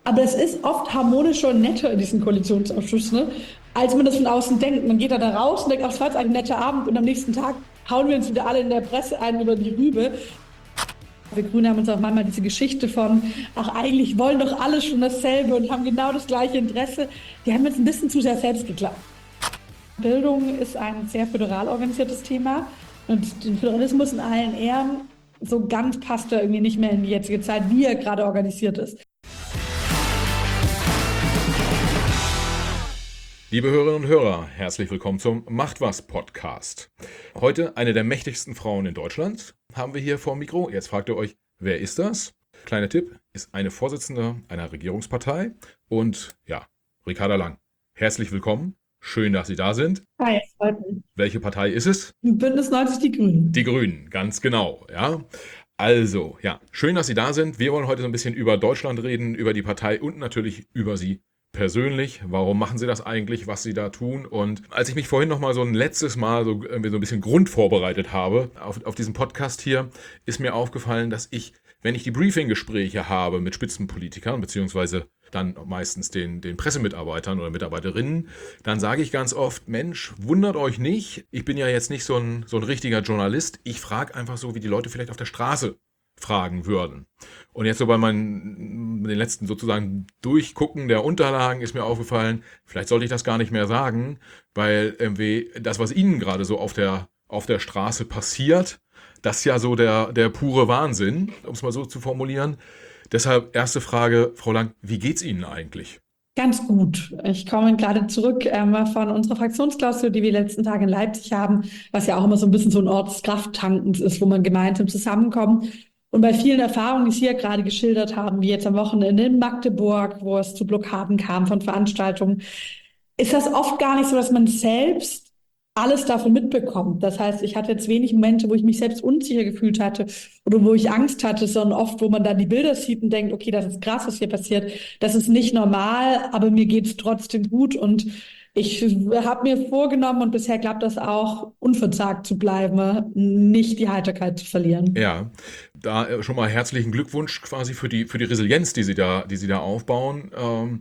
Aber es ist oft harmonischer und netter in diesem Koalitionsausschuss, ne? Als man das von außen denkt. Man geht da raus und denkt, ach, es war jetzt ein netter Abend und am nächsten Tag hauen wir uns wieder alle in der Presse ein über die Rübe. Wir Grüne haben uns auch manchmal diese Geschichte von, ach, eigentlich wollen doch alle schon dasselbe und haben genau das gleiche Interesse. Die haben jetzt ein bisschen zu sehr selbst geglaubt. Bildung ist ein sehr föderal organisiertes Thema und den Föderalismus in allen Ehren, so ganz passt er irgendwie nicht mehr in die jetzige Zeit, wie er gerade organisiert ist. Liebe Hörerinnen und Hörer, herzlich willkommen zum Macht was Podcast. Heute eine der mächtigsten Frauen in Deutschland haben wir hier vor dem Mikro. Jetzt fragt ihr euch, wer ist das? Kleiner Tipp, ist eine Vorsitzende einer Regierungspartei und ja, Ricarda Lang. Herzlich willkommen, schön, dass Sie da sind. Hi, freut mich. Welche Partei ist es? Bündnis 90 Die Grünen. Die Grünen, ganz genau, ja. Also, ja, schön, dass Sie da sind. Wir wollen heute so ein bisschen über Deutschland reden, über die Partei und natürlich über Sie persönlich. Warum machen Sie das eigentlich, was Sie da tun? Und als ich mich vorhin noch mal so ein letztes Mal so ein bisschen Grund vorbereitet habe auf diesen Podcast hier, ist mir aufgefallen, dass ich, wenn ich die Briefinggespräche habe mit Spitzenpolitikern, beziehungsweise dann meistens den Pressemitarbeitern oder Mitarbeiterinnen, dann sage ich ganz oft, Mensch, wundert euch nicht, ich bin ja jetzt nicht so ein richtiger Journalist, ich frage einfach so, wie die Leute vielleicht auf der Straße fragen würden. Und jetzt so bei den letzten sozusagen Durchgucken der Unterlagen ist mir aufgefallen, vielleicht sollte ich das gar nicht mehr sagen, weil irgendwie das, was Ihnen gerade so auf der Straße passiert, das ist ja so der pure Wahnsinn, um es mal so zu formulieren. Deshalb erste Frage, Frau Lang, wie geht's Ihnen eigentlich? Ganz gut. Ich komme gerade zurück von unserer Fraktionsklausur, die wir die letzten Tage in Leipzig haben, was ja auch immer so ein bisschen so ein Ort des Krafttankens ist, wo man gemeinsam zusammenkommt. Und bei vielen Erfahrungen, die Sie ja gerade geschildert haben, wie jetzt am Wochenende in Magdeburg, wo es zu Blockaden kam von Veranstaltungen, ist das oft gar nicht so, dass man selbst alles davon mitbekommt. Das heißt, ich hatte jetzt wenig Momente, wo ich mich selbst unsicher gefühlt hatte oder wo ich Angst hatte, sondern oft, wo man dann die Bilder sieht und denkt, okay, das ist krass, was hier passiert. Das ist nicht normal, aber mir geht's trotzdem gut und ich habe mir vorgenommen und bisher klappt das auch, unverzagt zu bleiben, nicht die Heiterkeit zu verlieren. Ja, da schon mal herzlichen Glückwunsch quasi für die Resilienz, die Sie da aufbauen,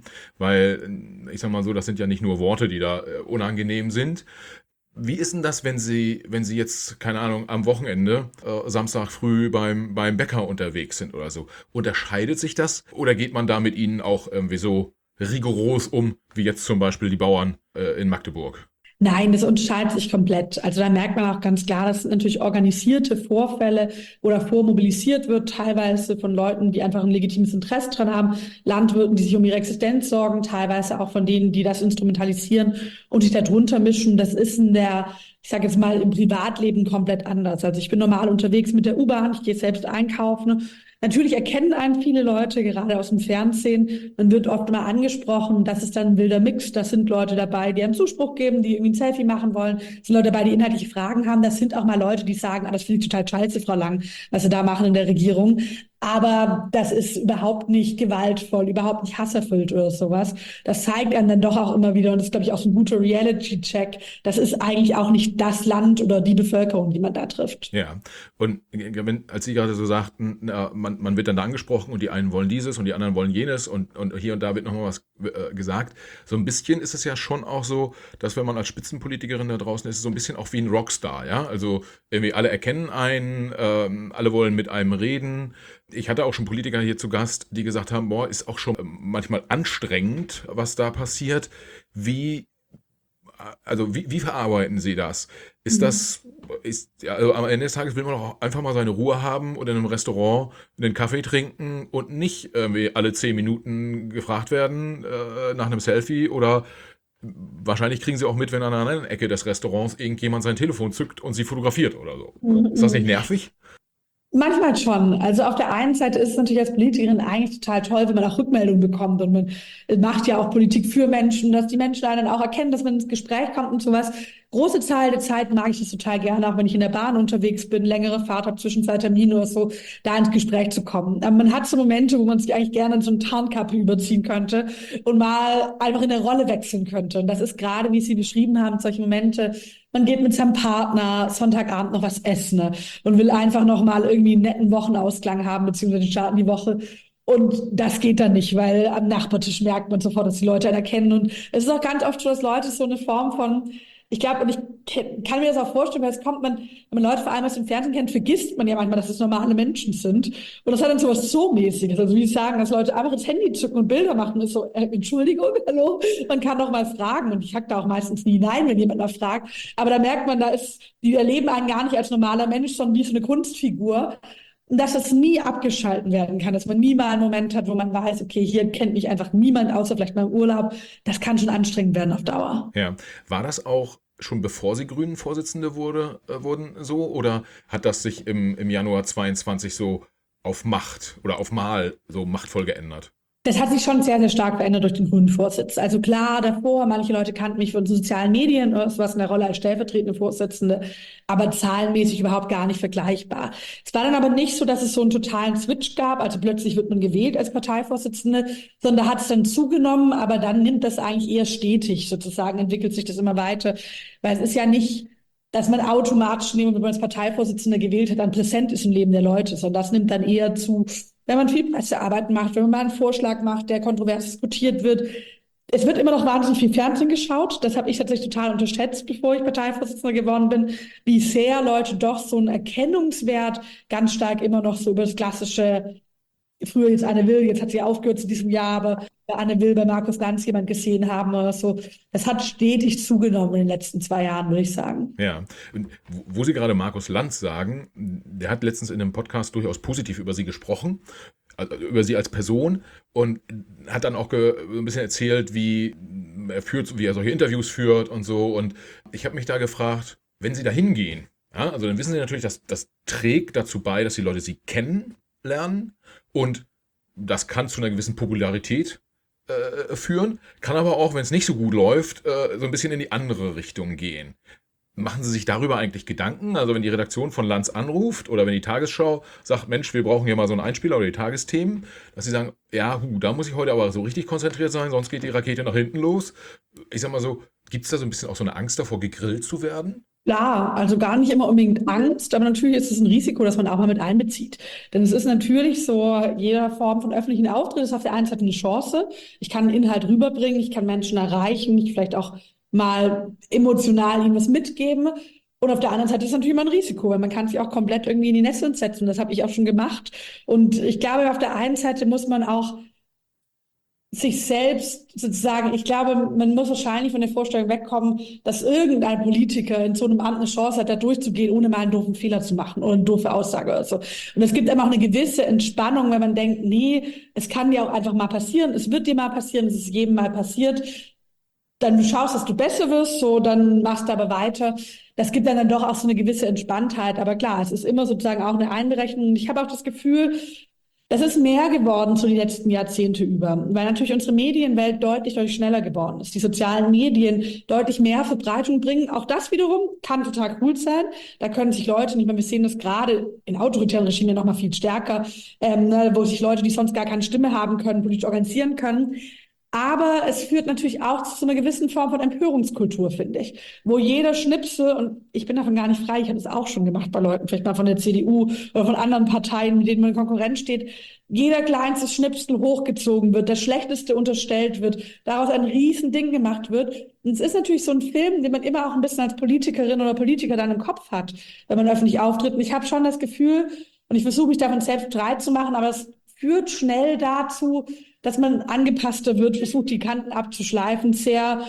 weil ich sag mal so, das sind ja nicht nur Worte, die da unangenehm sind. Wie ist denn das, wenn Sie jetzt, keine Ahnung, am Wochenende, Samstag früh beim Bäcker unterwegs sind oder so? Unterscheidet sich das oder geht man da mit Ihnen auch irgendwie so rigoros um, wie jetzt zum Beispiel die Bauern in Magdeburg? Nein, das unterscheidet sich komplett. Also da merkt man auch ganz klar, das sind natürlich organisierte Vorfälle, wo davor mobilisiert wird, teilweise von Leuten, die einfach ein legitimes Interesse dran haben, Landwirten, die sich um ihre Existenz sorgen, teilweise auch von denen, die das instrumentalisieren und sich darunter mischen. Das ist ich sage jetzt mal, im Privatleben komplett anders. Also ich bin normal unterwegs mit der U-Bahn, ich gehe selbst einkaufen. Natürlich erkennen einen viele Leute, gerade aus dem Fernsehen. Man wird oft mal angesprochen, das ist dann ein wilder Mix. Das sind Leute dabei, die einen Zuspruch geben, die irgendwie ein Selfie machen wollen. Das sind Leute dabei, die inhaltliche Fragen haben. Das sind auch mal Leute, die sagen, das finde ich total scheiße, Frau Lang, was Sie da machen in der Regierung. Aber das ist überhaupt nicht gewaltvoll, überhaupt nicht hasserfüllt oder sowas. Das zeigt einem dann doch auch immer wieder, und das ist, glaube ich, auch so ein guter Reality-Check, das ist eigentlich auch nicht das Land oder die Bevölkerung, die man da trifft. Ja, und als Sie gerade so sagten, man wird dann da angesprochen und die einen wollen dieses und die anderen wollen jenes und hier und da wird nochmal was gesagt. So ein bisschen ist es ja schon auch so, dass wenn man als Spitzenpolitikerin da draußen ist, ist es so ein bisschen auch wie ein Rockstar, ja? Also irgendwie alle erkennen einen, alle wollen mit einem reden. Ich hatte auch schon Politiker hier zu Gast, die gesagt haben, boah, ist auch schon manchmal anstrengend, was da passiert. Wie verarbeiten Sie das? Also am Ende des Tages will man auch einfach mal seine Ruhe haben und in einem Restaurant einen Kaffee trinken und nicht irgendwie alle 10 Minuten gefragt werden nach einem Selfie oder wahrscheinlich kriegen Sie auch mit, wenn an einer anderen Ecke des Restaurants irgendjemand sein Telefon zückt und Sie fotografiert oder so. Ist das nicht nervig? Manchmal schon. Also auf der einen Seite ist es natürlich als Politikerin eigentlich total toll, wenn man auch Rückmeldungen bekommt und man macht ja auch Politik für Menschen, dass die Menschen einen dann auch erkennen, dass man ins Gespräch kommt und sowas. Große Teil der Zeit mag ich das total gerne, auch wenn ich in der Bahn unterwegs bin, längere Fahrt habe zwischen 2 Terminen oder so, da ins Gespräch zu kommen. Aber man hat so Momente, wo man sich eigentlich gerne in so eine Tarnkappe überziehen könnte und mal einfach in der Rolle wechseln könnte. Und das ist gerade, wie Sie beschrieben haben, solche Momente. Man geht mit seinem Partner Sonntagabend noch was essen, ne? Und will einfach noch mal irgendwie einen netten Wochenausklang haben, beziehungsweise starten die Woche. Und das geht dann nicht, weil am Nachbartisch merkt man sofort, dass die Leute einen erkennen. Und es ist auch ganz oft so, dass Leute so eine Form von, ich glaube, und ich kann mir das auch vorstellen, weil es kommt man, wenn man Leute vor allem aus dem Fernsehen kennt, vergisst man ja manchmal, dass es normale Menschen sind. Und das hat dann so was Zoomäßiges. Also wie ich sagen, dass Leute einfach das Handy zücken und Bilder machen, ist so, Entschuldigung, hallo, man kann doch mal fragen. Und ich hack da auch meistens nie nein, wenn jemand mal fragt. Aber da merkt man, die erleben einen gar nicht als normaler Mensch, sondern wie so eine Kunstfigur. Und dass das nie abgeschalten werden kann, dass man nie mal einen Moment hat, wo man weiß, okay, hier kennt mich einfach niemand, außer vielleicht mal im Urlaub. Das kann schon anstrengend werden auf Dauer. Ja. War das auch schon bevor Sie Grünen-Vorsitzende wurden so? Oder hat das sich im Januar 22 so auf Macht oder auf Mal so machtvoll geändert? Das hat sich schon sehr, sehr stark verändert durch den Grünen-Vorsitz. Also klar, davor, manche Leute kannten mich von sozialen Medien, was in der Rolle als stellvertretende Vorsitzende, aber zahlenmäßig überhaupt gar nicht vergleichbar. Es war dann aber nicht so, dass es so einen totalen Switch gab, also plötzlich wird man gewählt als Parteivorsitzende, sondern da hat es dann zugenommen, aber dann nimmt das eigentlich eher stetig sozusagen, entwickelt sich das immer weiter, weil es ist ja nicht, dass man automatisch, wenn man als Parteivorsitzender gewählt hat, dann präsent ist im Leben der Leute, sondern das nimmt dann eher zu, wenn man viel Pressearbeit macht, wenn man mal einen Vorschlag macht, der kontrovers diskutiert wird. Es wird immer noch wahnsinnig viel Fernsehen geschaut. Das habe ich tatsächlich total unterschätzt, bevor ich Parteivorsitzender geworden bin, wie sehr Leute doch so einen Erkennungswert ganz stark immer noch so über das klassische, früher jetzt Anne Will, jetzt hat sie aufgehört zu diesem Jahr, aber bei Anne Will, bei Markus Lanz jemand gesehen haben oder so. Das hat stetig zugenommen in den letzten 2 Jahren, würde ich sagen. Ja, und wo Sie gerade Markus Lanz sagen, der hat letztens in einem Podcast durchaus positiv über Sie gesprochen, also über Sie als Person, und hat dann auch ein bisschen erzählt, wie er solche Interviews führt und so. Und ich habe mich da gefragt, wenn Sie da hingehen, ja, also dann wissen Sie natürlich, dass das trägt dazu bei, dass die Leute Sie kennenlernen, und das kann zu einer gewissen Popularität führen, kann aber auch, wenn es nicht so gut läuft, so ein bisschen in die andere Richtung gehen. Machen Sie sich darüber eigentlich Gedanken? Also wenn die Redaktion von Lanz anruft oder wenn die Tagesschau sagt, Mensch, wir brauchen hier mal so einen Einspieler oder die Tagesthemen, dass Sie sagen, ja, da muss ich heute aber so richtig konzentriert sein, sonst geht die Rakete nach hinten los. Ich sag mal so, gibt es da so ein bisschen auch so eine Angst davor, gegrillt zu werden? Klar, also gar nicht immer unbedingt Angst, aber natürlich ist es ein Risiko, das man auch mal mit einbezieht. Denn es ist natürlich so, jede Form von öffentlichen Auftritt ist auf der einen Seite eine Chance. Ich kann einen Inhalt rüberbringen, ich kann Menschen erreichen, ich vielleicht auch mal emotional ihnen was mitgeben. Und auf der anderen Seite ist es natürlich immer ein Risiko, weil man kann sich auch komplett irgendwie in die Nesseln setzen. Das habe ich auch schon gemacht. Und ich glaube, auf der einen Seite muss man auch sich selbst sozusagen, ich glaube, man muss wahrscheinlich von der Vorstellung wegkommen, dass irgendein Politiker in so einem Amt eine Chance hat, da durchzugehen, ohne mal einen doofen Fehler zu machen oder eine doofe Aussage oder so. Und es gibt einfach eine gewisse Entspannung, wenn man denkt, nee, es kann dir auch einfach mal passieren, es wird dir mal passieren, es ist jedem mal passiert. Dann du schaust, dass du besser wirst, so, dann machst du aber weiter. Das gibt dann doch auch so eine gewisse Entspanntheit. Aber klar, es ist immer sozusagen auch eine Einberechnung. Und ich habe auch das Gefühl, das ist mehr geworden zu den letzten Jahrzehnte über, weil natürlich unsere Medienwelt deutlich, deutlich schneller geworden ist. Die sozialen Medien deutlich mehr Verbreitung bringen. Auch das wiederum kann total cool sein. Da können sich Leute, nicht mehr, wir sehen das gerade in autoritären Regimen noch mal viel stärker, wo sich Leute, die sonst gar keine Stimme haben können, politisch organisieren können. Aber es führt natürlich auch zu einer gewissen Form von Empörungskultur, finde ich, wo jeder Schnipsel, und ich bin davon gar nicht frei, ich habe es auch schon gemacht bei Leuten, vielleicht mal von der CDU oder von anderen Parteien, mit denen man in Konkurrenz steht, jeder kleinste Schnipsel hochgezogen wird, das Schlechteste unterstellt wird, daraus ein Riesending gemacht wird. Und es ist natürlich so ein Film, den man immer auch ein bisschen als Politikerin oder Politiker dann im Kopf hat, wenn man öffentlich auftritt. Und ich habe schon das Gefühl, und ich versuche mich davon selbst frei zu machen, aber es führt schnell dazu, dass man angepasster wird, versucht, die Kanten abzuschleifen, sehr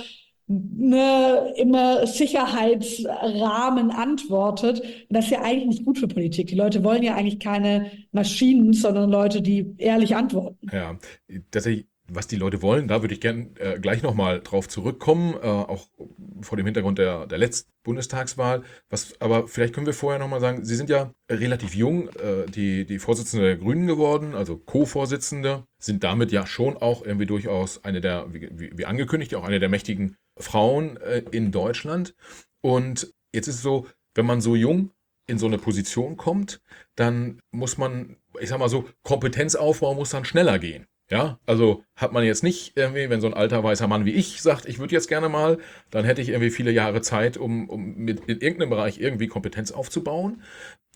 immer Sicherheitsrahmen antwortet. Und das ist ja eigentlich nicht gut für Politik. Die Leute wollen ja eigentlich keine Maschinen, sondern Leute, die ehrlich antworten. Ja, tatsächlich, was die Leute wollen, da würde ich gern gleich nochmal drauf zurückkommen, auch vor dem Hintergrund der letzten Bundestagswahl. Aber vielleicht können wir vorher nochmal sagen, Sie sind ja relativ jung, die Vorsitzende der Grünen geworden, also Co-Vorsitzende, sind damit ja schon auch irgendwie durchaus eine der, wie angekündigt, auch eine der mächtigen Frauen in Deutschland. Und jetzt ist es so, wenn man so jung in so eine Position kommt, dann muss man, ich sag mal so, Kompetenzaufbau muss dann schneller gehen. Ja, also hat man jetzt nicht irgendwie, wenn so ein alter weißer Mann wie ich sagt, ich würde jetzt gerne mal, dann hätte ich irgendwie viele Jahre Zeit, um in irgendeinem Bereich irgendwie Kompetenz aufzubauen.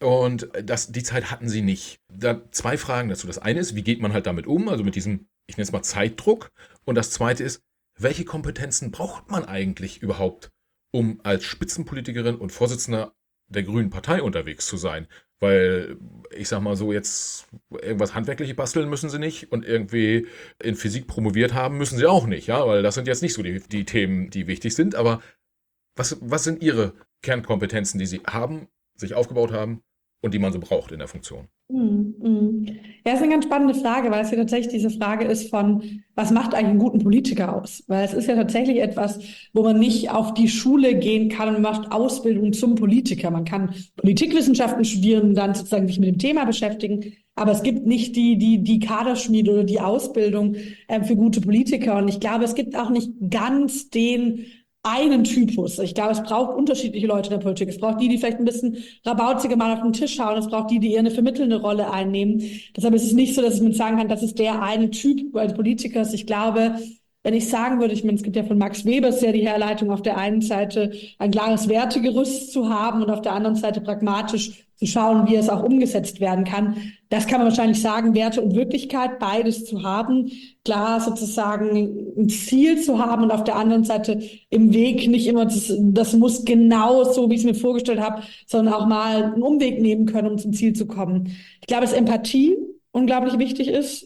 Und die Zeit hatten sie nicht. Da 2 Fragen dazu. Das eine ist, wie geht man halt damit um, also mit diesem, ich nenne es mal Zeitdruck. Und das zweite ist, welche Kompetenzen braucht man eigentlich überhaupt, um als Spitzenpolitikerin und Vorsitzender der Grünen Partei unterwegs zu sein? Weil, ich sag mal so, jetzt irgendwas Handwerkliches basteln müssen sie nicht und irgendwie in Physik promoviert haben müssen sie auch nicht, ja, weil das sind jetzt nicht so die Themen, die wichtig sind. Aber was sind Ihre Kernkompetenzen, die Sie haben, sich aufgebaut haben und die man so braucht in der Funktion? Ja, ist eine ganz spannende Frage, weil es ja tatsächlich diese Frage ist von, was macht eigentlich einen guten Politiker aus? Weil es ist ja tatsächlich etwas, wo man nicht auf die Schule gehen kann und macht Ausbildung zum Politiker. Man kann Politikwissenschaften studieren und dann sozusagen sich mit dem Thema beschäftigen. Aber es gibt nicht die Kaderschmiede oder die Ausbildung für gute Politiker. Und ich glaube, es gibt auch nicht ganz den einen Typus. Ich glaube, es braucht unterschiedliche Leute in der Politik. Es braucht die vielleicht ein bisschen rabauziger mal auf den Tisch schauen. Es braucht die eher eine vermittelnde Rolle einnehmen. Deshalb ist es nicht so, dass ich mir sagen kann, das ist der eine Typ als Politiker. Ich glaube, wenn ich sagen würde, ich meine, es gibt ja von Max Weber sehr die Herleitung, auf der einen Seite ein klares Wertegerüst zu haben und auf der anderen Seite pragmatisch zu schauen, wie es auch umgesetzt werden kann. Das kann man wahrscheinlich sagen, Werte und Wirklichkeit, beides zu haben, klar sozusagen ein Ziel zu haben und auf der anderen Seite im Weg nicht immer, das muss genau so, wie ich es mir vorgestellt habe, sondern auch mal einen Umweg nehmen können, um zum Ziel zu kommen. Ich glaube, dass Empathie unglaublich wichtig ist,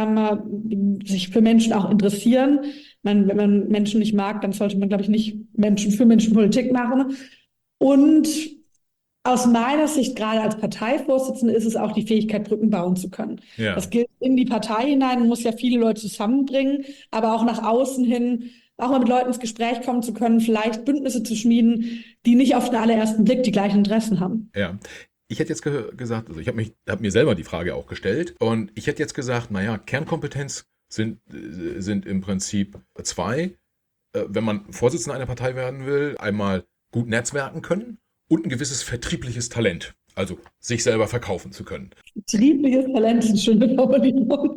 sich für Menschen auch interessieren. Wenn man Menschen nicht mag, dann sollte man, glaube ich, nicht für Menschen Politik machen. Und aus meiner Sicht, gerade als Parteivorsitzende, ist es auch die Fähigkeit, Brücken bauen zu können. Ja. Das gilt in die Partei hinein, man muss ja viele Leute zusammenbringen, aber auch nach außen hin, auch mal mit Leuten ins Gespräch kommen zu können, vielleicht Bündnisse zu schmieden, die nicht auf den allerersten Blick die gleichen Interessen haben. Ja. Ich hätte jetzt gesagt, also ich hab mir selber die Frage auch gestellt und ich hätte jetzt gesagt, naja, Kernkompetenz sind im Prinzip 2. Wenn man Vorsitzender einer Partei werden will, einmal gut netzwerken können und ein gewisses vertriebliches Talent, also sich selber verkaufen zu können. Vertriebliches Talent ist eine schöne Formulierung.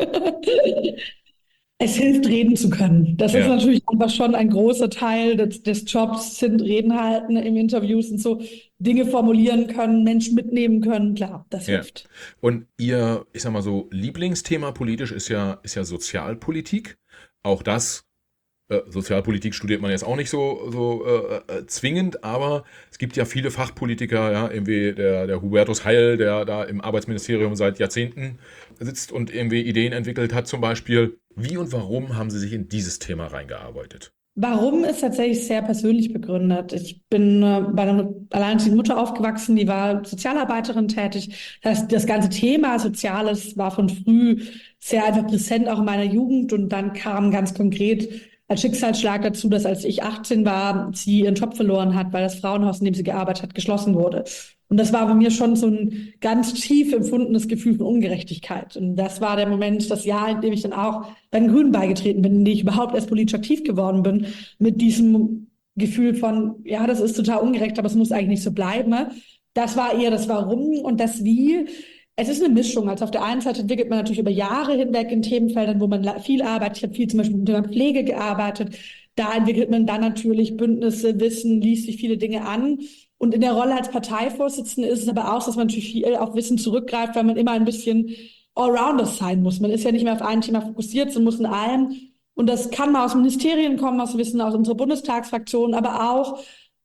Es hilft, reden zu können. Das ist natürlich einfach schon ein großer Teil des Jobs, sind Reden halten im Interviews und so, Dinge formulieren können, Menschen mitnehmen können. Klar, das hilft. Und Ihr, ich sag mal so, Lieblingsthema politisch ist ja Sozialpolitik. Auch das, Sozialpolitik studiert man jetzt auch nicht so zwingend, aber es gibt ja viele Fachpolitiker, ja, irgendwie der Hubertus Heil, der da im Arbeitsministerium seit Jahrzehnten sitzt und irgendwie Ideen entwickelt hat, zum Beispiel. Wie und warum haben Sie sich in dieses Thema reingearbeitet? Warum ist tatsächlich sehr persönlich begründet. Ich bin bei einer alleinerziehenden Mutter aufgewachsen, die war Sozialarbeiterin tätig. Das heißt, das ganze Thema Soziales war von früh sehr einfach präsent, auch in meiner Jugend. Und dann kam ganz konkret als Schicksalsschlag dazu, dass als ich 18 war, sie ihren Job verloren hat, weil das Frauenhaus, in dem sie gearbeitet hat, geschlossen wurde. Und das war bei mir schon so ein ganz tief empfundenes Gefühl von Ungerechtigkeit. Und das war der Moment, das Jahr, in dem ich dann auch bei den Grünen beigetreten bin, in dem ich überhaupt erst politisch aktiv geworden bin, mit diesem Gefühl von, ja, das ist total ungerecht, aber es muss eigentlich nicht so bleiben. Das war eher das Warum und das Wie. Es ist eine Mischung. Also auf der einen Seite entwickelt man natürlich über Jahre hinweg in Themenfeldern, wo man viel arbeitet. Ich habe viel zum Beispiel mit dem Thema Pflege gearbeitet. Da entwickelt man dann natürlich Bündnisse, Wissen, liest sich viele Dinge an. Und in der Rolle als Parteivorsitzende ist es aber auch, dass man natürlich viel auf Wissen zurückgreift, weil man immer ein bisschen Allrounder sein muss. Man ist ja nicht mehr auf ein Thema fokussiert, sondern muss in allem. Und das kann mal aus Ministerien kommen, aus Wissen aus unserer Bundestagsfraktion, aber auch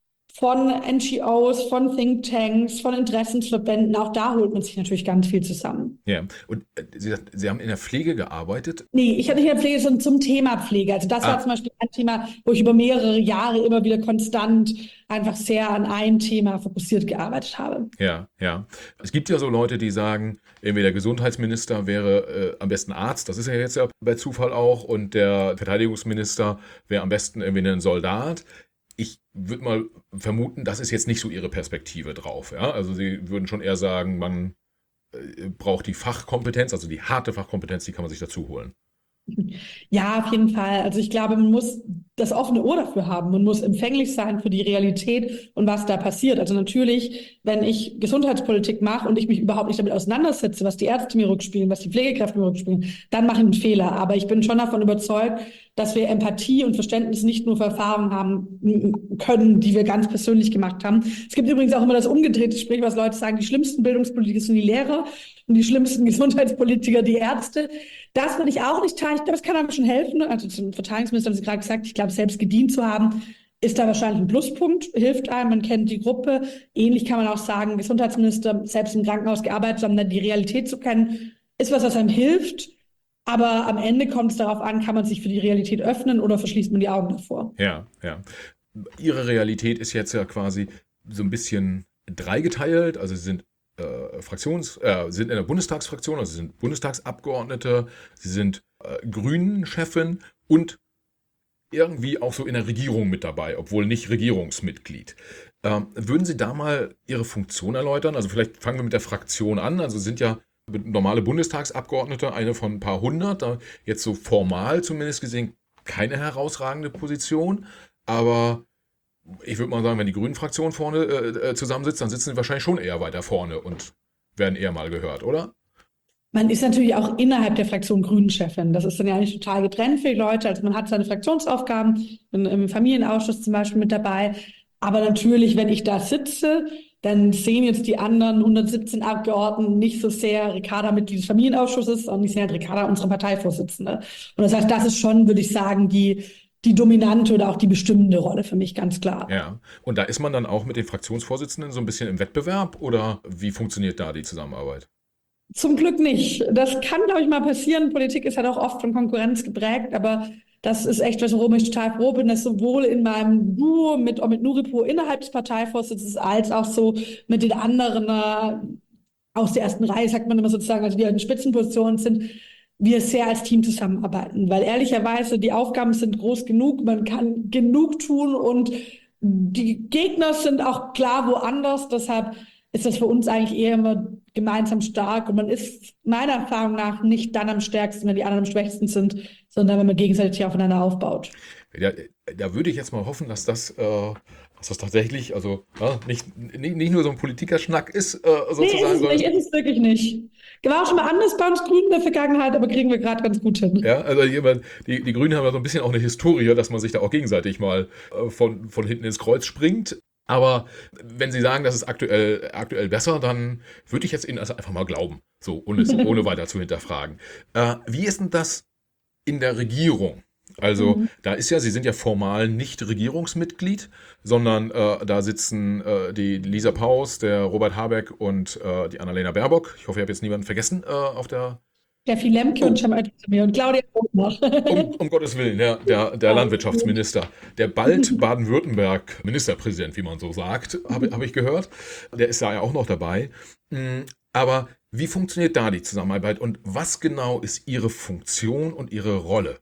von NGOs, von Thinktanks, von Interessensverbänden. Auch da holt man sich natürlich ganz viel zusammen. Ja, und Sie haben in der Pflege gearbeitet? Nee, ich habe nicht in der Pflege, sondern zum Thema Pflege. Also das war zum Beispiel ein Thema, wo ich über mehrere Jahre immer wieder konstant einfach sehr an ein Thema fokussiert gearbeitet habe. Ja. Es gibt ja so Leute, die sagen, irgendwie der Gesundheitsminister wäre am besten Arzt, das ist ja jetzt ja bei Zufall auch, und der Verteidigungsminister wäre am besten irgendwie ein Soldat. Ich würde mal vermuten, das ist jetzt nicht so Ihre Perspektive drauf. Ja? Also Sie würden schon eher sagen, man braucht die Fachkompetenz, also die harte Fachkompetenz, die kann man sich dazu holen. Ja, auf jeden Fall. Also ich glaube, man muss das offene Ohr dafür haben. Man muss empfänglich sein für die Realität und was da passiert. Also natürlich, wenn ich Gesundheitspolitik mache und ich mich überhaupt nicht damit auseinandersetze, was die Ärzte mir rückspielen, was die Pflegekräfte mir rückspielen, dann mache ich einen Fehler. Aber ich bin schon davon überzeugt, dass wir Empathie und Verständnis nicht nur für Erfahrungen haben können, die wir ganz persönlich gemacht haben. Es gibt übrigens auch immer das umgedrehte Sprichwort, was Leute sagen, die schlimmsten Bildungspolitiker sind die Lehrer und die schlimmsten Gesundheitspolitiker die Ärzte. Das würde ich auch nicht teilen. Ich glaube, es kann aber schon helfen. Also zum Verteidigungsminister haben Sie gerade gesagt, ich glaube, selbst gedient zu haben, ist da wahrscheinlich ein Pluspunkt, hilft einem, man kennt die Gruppe. Ähnlich kann man auch sagen, Gesundheitsminister, selbst im Krankenhaus gearbeitet haben, dann die Realität zu kennen, ist was einem hilft. Aber am Ende kommt es darauf an, kann man sich für die Realität öffnen oder verschließt man die Augen davor? Ja, ja. Ihre Realität ist jetzt ja quasi so ein bisschen dreigeteilt. Also Sie sind sind in der Bundestagsfraktion, also Sie sind Bundestagsabgeordnete, Sie sind Grünen-Chefin und irgendwie auch so in der Regierung mit dabei, obwohl nicht Regierungsmitglied. Würden Sie da mal Ihre Funktion erläutern? Also vielleicht fangen wir mit der Fraktion an. Also Sie sind ja normale Bundestagsabgeordnete, eine von ein paar hundert, jetzt so formal zumindest gesehen keine herausragende Position, aber ich würde mal sagen, wenn die Grünen-Fraktion vorne zusammensitzt, dann sitzen sie wahrscheinlich schon eher weiter vorne und werden eher mal gehört, oder? Man ist natürlich auch innerhalb der Fraktion Grünen-Chefin. Das ist dann ja nicht total getrennt für die Leute. Also man hat seine Fraktionsaufgaben, bin im Familienausschuss zum Beispiel mit dabei. Aber natürlich, wenn ich da sitze, dann sehen jetzt die anderen 117 Abgeordneten nicht so sehr Ricarda Mitglied des Familienausschusses, sondern die sehen halt Ricarda unsere Parteivorsitzende. Und das heißt, das ist schon, würde ich sagen, die dominante oder auch die bestimmende Rolle für mich, ganz klar. Ja, und da ist man dann auch mit den Fraktionsvorsitzenden so ein bisschen im Wettbewerb oder wie funktioniert da die Zusammenarbeit? Zum Glück nicht. Das kann, glaube ich, mal passieren. Politik ist halt auch oft von Konkurrenz geprägt, aber das ist echt was, worum ich total froh bin, dass sowohl in meinem Duo mit Nuripur innerhalb des Parteivorsitzes als auch so mit den anderen aus der ersten Reihe, sagt man immer sozusagen, also die in Spitzenpositionen sind, wir sehr als Team zusammenarbeiten. Weil ehrlicherweise die Aufgaben sind groß genug, man kann genug tun und die Gegner sind auch klar woanders. Deshalb ist das für uns eigentlich eher immer gemeinsam stark und man ist meiner Erfahrung nach nicht dann am stärksten, wenn die anderen am schwächsten sind, sondern wenn man gegenseitig aufeinander aufbaut. Ja, da würde ich jetzt mal hoffen, dass das tatsächlich, also nicht nur so ein Politikerschnack ist, sozusagen. Nee, ist es wirklich nicht. War auch schon mal anders bei uns Grünen in der Vergangenheit, aber kriegen wir gerade ganz gut hin. Ja, also die Grünen haben ja so ein bisschen auch eine Historie, dass man sich da auch gegenseitig mal von hinten ins Kreuz springt. Aber wenn Sie sagen, das ist aktuell besser, dann würde ich jetzt Ihnen das einfach mal glauben, so ohne weiter zu hinterfragen. Wie ist denn das in der Regierung? Also da ist ja, Sie sind ja formal nicht Regierungsmitglied, sondern da sitzen die Lisa Paus, der Robert Habeck und die Annalena Baerbock. Ich hoffe, ich habe jetzt niemanden vergessen auf der... Steffi Lemke und Cem Özdemir und Claudia Roth. Um Gottes Willen, der Landwirtschaftsminister, der bald Baden-Württemberg-Ministerpräsident, wie man so sagt, habe ich gehört. Der ist da ja auch noch dabei. Aber wie funktioniert da die Zusammenarbeit und was genau ist Ihre Funktion und Ihre Rolle?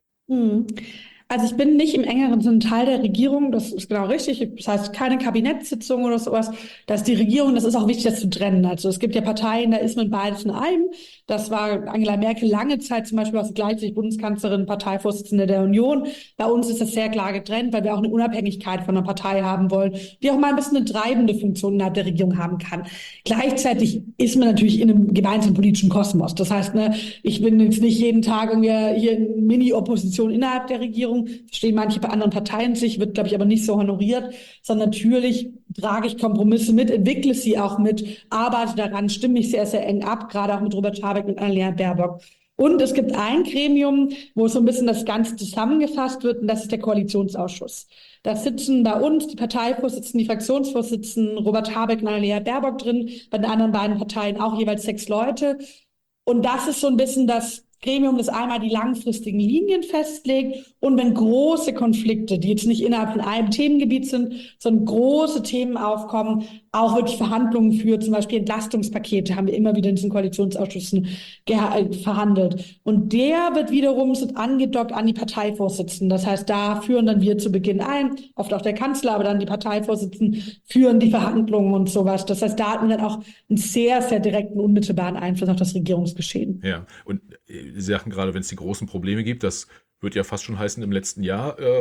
Also ich bin nicht im engeren Sinne Teil der Regierung, das ist genau richtig. Das heißt, keine Kabinettssitzung oder sowas. Das ist die Regierung, das ist auch wichtig, das zu trennen. Also es gibt ja Parteien, da ist man beides in einem. Das war Angela Merkel lange Zeit zum Beispiel, auch gleichzeitig Bundeskanzlerin, Parteivorsitzende der Union. Bei uns ist das sehr klar getrennt, weil wir auch eine Unabhängigkeit von der Partei haben wollen, die auch mal ein bisschen eine treibende Funktion innerhalb der Regierung haben kann. Gleichzeitig ist man natürlich in einem gemeinsamen politischen Kosmos. Das heißt, ich bin jetzt nicht jeden Tag irgendwie hier in Mini-Opposition innerhalb der Regierung, verstehen manche bei anderen Parteien sich, wird, glaube ich, aber nicht so honoriert, sondern natürlich trage ich Kompromisse mit, entwickle sie auch mit, arbeite daran, stimme mich sehr, sehr eng ab, gerade auch mit Robert Habeck und Annalena Baerbock. Und es gibt ein Gremium, wo so ein bisschen das Ganze zusammengefasst wird, und das ist der Koalitionsausschuss. Da sitzen bei uns die Parteivorsitzenden, die Fraktionsvorsitzenden, Robert Habeck und Annalena Baerbock drin, bei den anderen beiden Parteien auch jeweils 6 Leute. Und das ist so ein bisschen das Gremium, das einmal die langfristigen Linien festlegt und wenn große Konflikte, die jetzt nicht innerhalb von einem Themengebiet sind, sondern große Themen aufkommen, auch wirklich Verhandlungen führt, zum Beispiel Entlastungspakete haben wir immer wieder in diesen Koalitionsausschüssen verhandelt. Und der wird wiederum so angedockt an die Parteivorsitzenden. Das heißt, da führen dann wir zu Beginn ein, oft auch der Kanzler, aber dann die Parteivorsitzenden führen die Verhandlungen und sowas. Das heißt, da hat man dann auch einen sehr, sehr direkten, unmittelbaren Einfluss auf das Regierungsgeschehen. Ja, und Sie sagten gerade, wenn es die großen Probleme gibt, das wird ja fast schon heißen, im letzten Jahr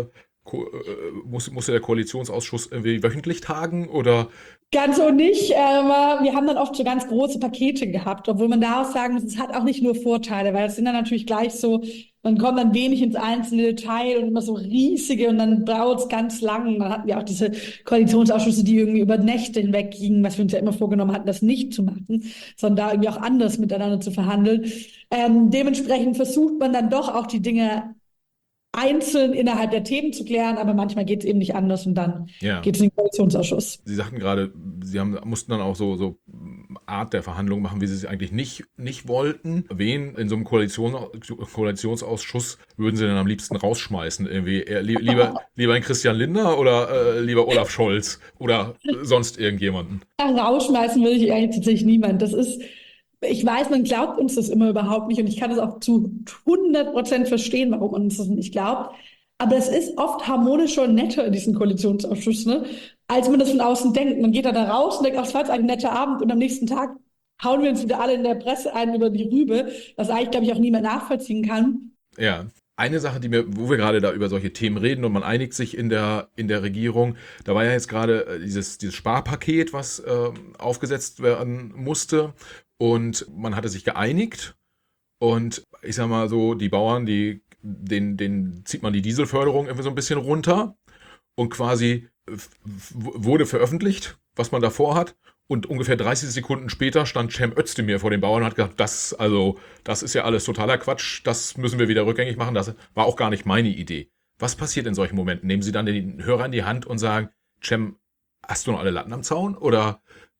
musste der Koalitionsausschuss irgendwie wöchentlich tagen oder? Ganz so nicht. Wir haben dann oft so ganz große Pakete gehabt, obwohl man da auch sagen muss, es hat auch nicht nur Vorteile, weil es sind dann natürlich gleich so, man kommt dann wenig ins einzelne Detail und immer so riesige und dann dauert es ganz lang. Dann hatten wir auch diese Koalitionsausschüsse, die irgendwie über Nächte hinweg gingen, was wir uns ja immer vorgenommen hatten, das nicht zu machen, sondern da irgendwie auch anders miteinander zu verhandeln. Dementsprechend versucht man dann doch auch die Dinge einzeln innerhalb der Themen zu klären, aber manchmal geht es eben nicht anders und dann Ja. geht es in den Koalitionsausschuss. Sie sagten gerade, mussten dann auch so Art der Verhandlung machen, wie Sie es eigentlich nicht wollten. Wen in so einem Koalitionsausschuss würden Sie denn am liebsten rausschmeißen? Irgendwie lieber ein Christian Lindner oder lieber Olaf Scholz oder sonst irgendjemanden? Rausschmeißen will ich eigentlich tatsächlich niemand. Ich weiß, man glaubt uns das immer überhaupt nicht und ich kann es auch zu 100% verstehen, warum man uns das nicht glaubt. Aber es ist oft harmonischer und netter in diesem Koalitionsausschuss, ne, als man das von außen denkt. Man geht da raus und denkt, ach, es war jetzt ein netter Abend und am nächsten Tag hauen wir uns wieder alle in der Presse ein über die Rübe, was eigentlich, glaube ich, auch niemand nachvollziehen kann. Ja. Eine Sache, wo wir gerade da über solche Themen reden und man einigt sich in der Regierung, da war ja jetzt gerade dieses Sparpaket, was aufgesetzt werden musste und man hatte sich geeinigt und ich sag mal so, die Bauern, denen zieht man die Dieselförderung irgendwie so ein bisschen runter und quasi wurde veröffentlicht, was man davor hat. Und ungefähr 30 Sekunden später stand Cem Özdemir vor den Bauern und hat gesagt, das ist ja alles totaler Quatsch, das müssen wir wieder rückgängig machen, das war auch gar nicht meine Idee. Was passiert in solchen Momenten? Nehmen Sie dann den Hörer in die Hand und sagen, Cem, hast du noch alle Latten am Zaun? Oder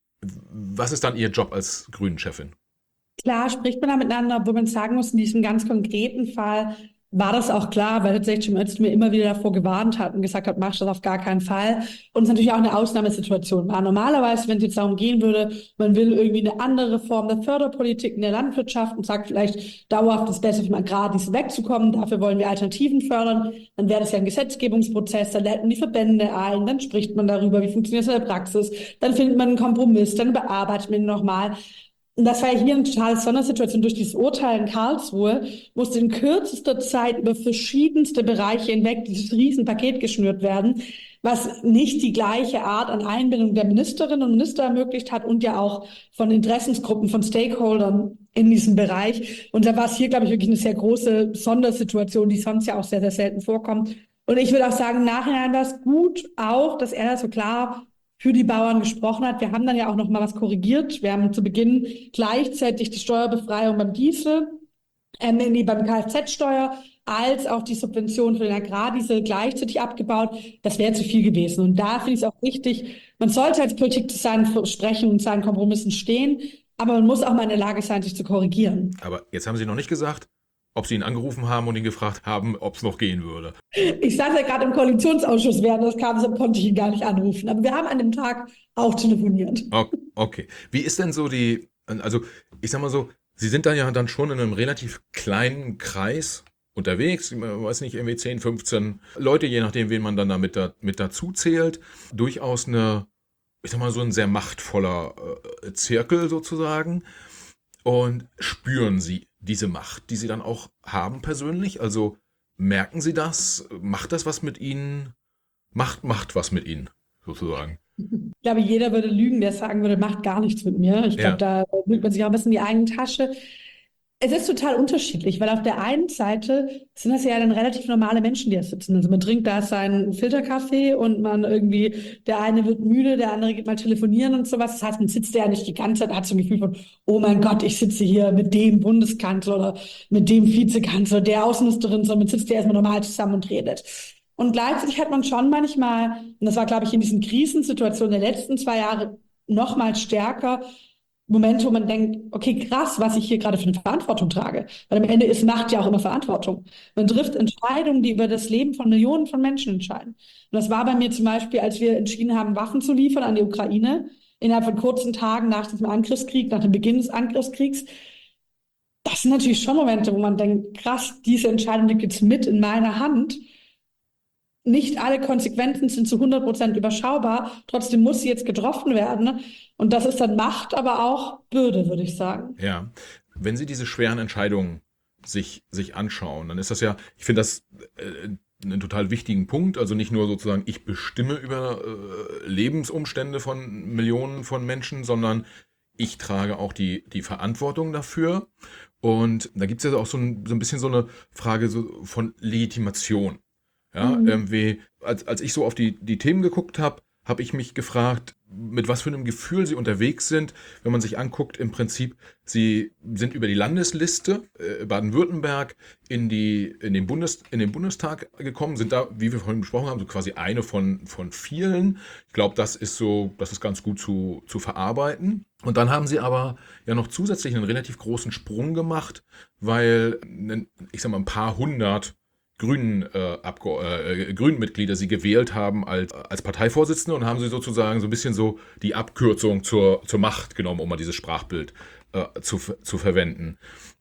was ist dann Ihr Job als Grünen-Chefin? Klar spricht man da miteinander, obwohl man sagen muss, in diesem ganz konkreten Fall war das auch klar, weil tatsächlich Cem Özdemir mir immer wieder davor gewarnt hat und gesagt hat, mach das auf gar keinen Fall. Und es natürlich auch eine Ausnahmesituation war. Normalerweise, wenn es jetzt darum gehen würde, man will irgendwie eine andere Form der Förderpolitik in der Landwirtschaft und sagt vielleicht, dauerhaft ist besser vom Agrardiesel wegzukommen, dafür wollen wir Alternativen fördern, dann wäre das ja ein Gesetzgebungsprozess, dann läden die Verbände ein, dann spricht man darüber, wie funktioniert das in der Praxis, dann findet man einen Kompromiss, dann bearbeitet man ihn nochmal. Und das war ja hier eine totale Sondersituation. Durch dieses Urteil in Karlsruhe musste in kürzester Zeit über verschiedenste Bereiche hinweg dieses Riesenpaket geschnürt werden, was nicht die gleiche Art an Einbindung der Ministerinnen und Minister ermöglicht hat und ja auch von Interessensgruppen, von Stakeholdern in diesem Bereich. Und da war es hier, glaube ich, wirklich eine sehr große Sondersituation, die sonst ja auch sehr, sehr selten vorkommt. Und ich würde auch sagen, im Nachhinein war es gut auch, dass er das so klar für die Bauern gesprochen hat. Wir haben dann ja auch noch mal was korrigiert. Wir haben zu Beginn gleichzeitig die Steuerbefreiung beim Diesel, beim Kfz-Steuer, als auch die Subvention für den Agrardiesel gleichzeitig abgebaut. Das wäre zu viel gewesen. Und da finde ich es auch wichtig, man sollte als Politik zu seinen Versprechen und seinen Kompromissen stehen, aber man muss auch mal in der Lage sein, sich zu korrigieren. Aber jetzt haben Sie noch nicht gesagt, ob Sie ihn angerufen haben und ihn gefragt haben, ob es noch gehen würde. Ich saß ja gerade im Koalitionsausschuss, während das kam, so konnte ich ihn gar nicht anrufen. Aber wir haben an dem Tag auch telefoniert. Okay. Wie ist denn so also ich sag mal so, Sie sind dann ja dann schon in einem relativ kleinen Kreis unterwegs, ich weiß nicht, irgendwie 10, 15 Leute, je nachdem, wen man dann da mit dazu zählt. Durchaus ich sag mal so ein sehr machtvoller Zirkel sozusagen. Und spüren Sie diese Macht, die Sie dann auch haben persönlich? Also merken Sie das? Macht das was mit Ihnen? Macht was mit Ihnen, sozusagen. Ich glaube, jeder würde lügen, der sagen würde, macht gar nichts mit mir. Ich glaube, da lügt man sich auch ein bisschen in die eigene Tasche. Es ist total unterschiedlich, weil auf der einen Seite sind das ja dann relativ normale Menschen, die da sitzen. Also man trinkt da seinen Filterkaffee und der eine wird müde, der andere geht mal telefonieren und sowas. Das heißt, man sitzt ja nicht die ganze Zeit, hat so ein Gefühl von, oh mein Gott, ich sitze hier mit dem Bundeskanzler oder mit dem Vizekanzler, der Außenministerin, sondern man sitzt ja erstmal normal zusammen und redet. Und gleichzeitig hat man schon manchmal, und das war, glaube ich, in diesen Krisensituationen der letzten 2 Jahre noch mal stärker, Momente, wo man denkt, okay, krass, was ich hier gerade für eine Verantwortung trage. Weil am Ende ist Macht ja auch immer Verantwortung. Man trifft Entscheidungen, die über das Leben von Millionen von Menschen entscheiden. Und das war bei mir zum Beispiel, als wir entschieden haben, Waffen zu liefern an die Ukraine, innerhalb von kurzen Tagen nach dem Angriffskrieg, nach dem Beginn des Angriffskriegs. Das sind natürlich schon Momente, wo man denkt, krass, diese Entscheidung liegt jetzt mit in meiner Hand. Nicht alle Konsequenzen sind zu 100% überschaubar. Trotzdem muss sie jetzt getroffen werden. Und das ist dann Macht, aber auch Bürde, würde ich sagen. Ja, wenn Sie diese schweren Entscheidungen sich anschauen, dann ist das ja, ich finde das einen total wichtigen Punkt. Also nicht nur sozusagen, ich bestimme über Lebensumstände von Millionen von Menschen, sondern ich trage auch die Verantwortung dafür. Und da gibt es ja auch so ein bisschen so eine Frage so von Legitimation. Ja, Mhm. irgendwie, als ich so auf die Themen geguckt habe, habe ich mich gefragt, mit was für einem Gefühl sie unterwegs sind, wenn man sich anguckt, im Prinzip, sie sind über die Landesliste Baden-Württemberg in den Bundestag gekommen, sind da, wie wir vorhin besprochen haben, so quasi eine von vielen. Ich glaube, das ist ganz gut zu verarbeiten. Und dann haben sie aber ja noch zusätzlich einen relativ großen Sprung gemacht, weil, ich sag mal, ein paar hundert Grünen-Mitglieder sie gewählt haben als Parteivorsitzende und haben sie sozusagen so ein bisschen so die Abkürzung zur Macht genommen, um mal dieses Sprachbild zu verwenden.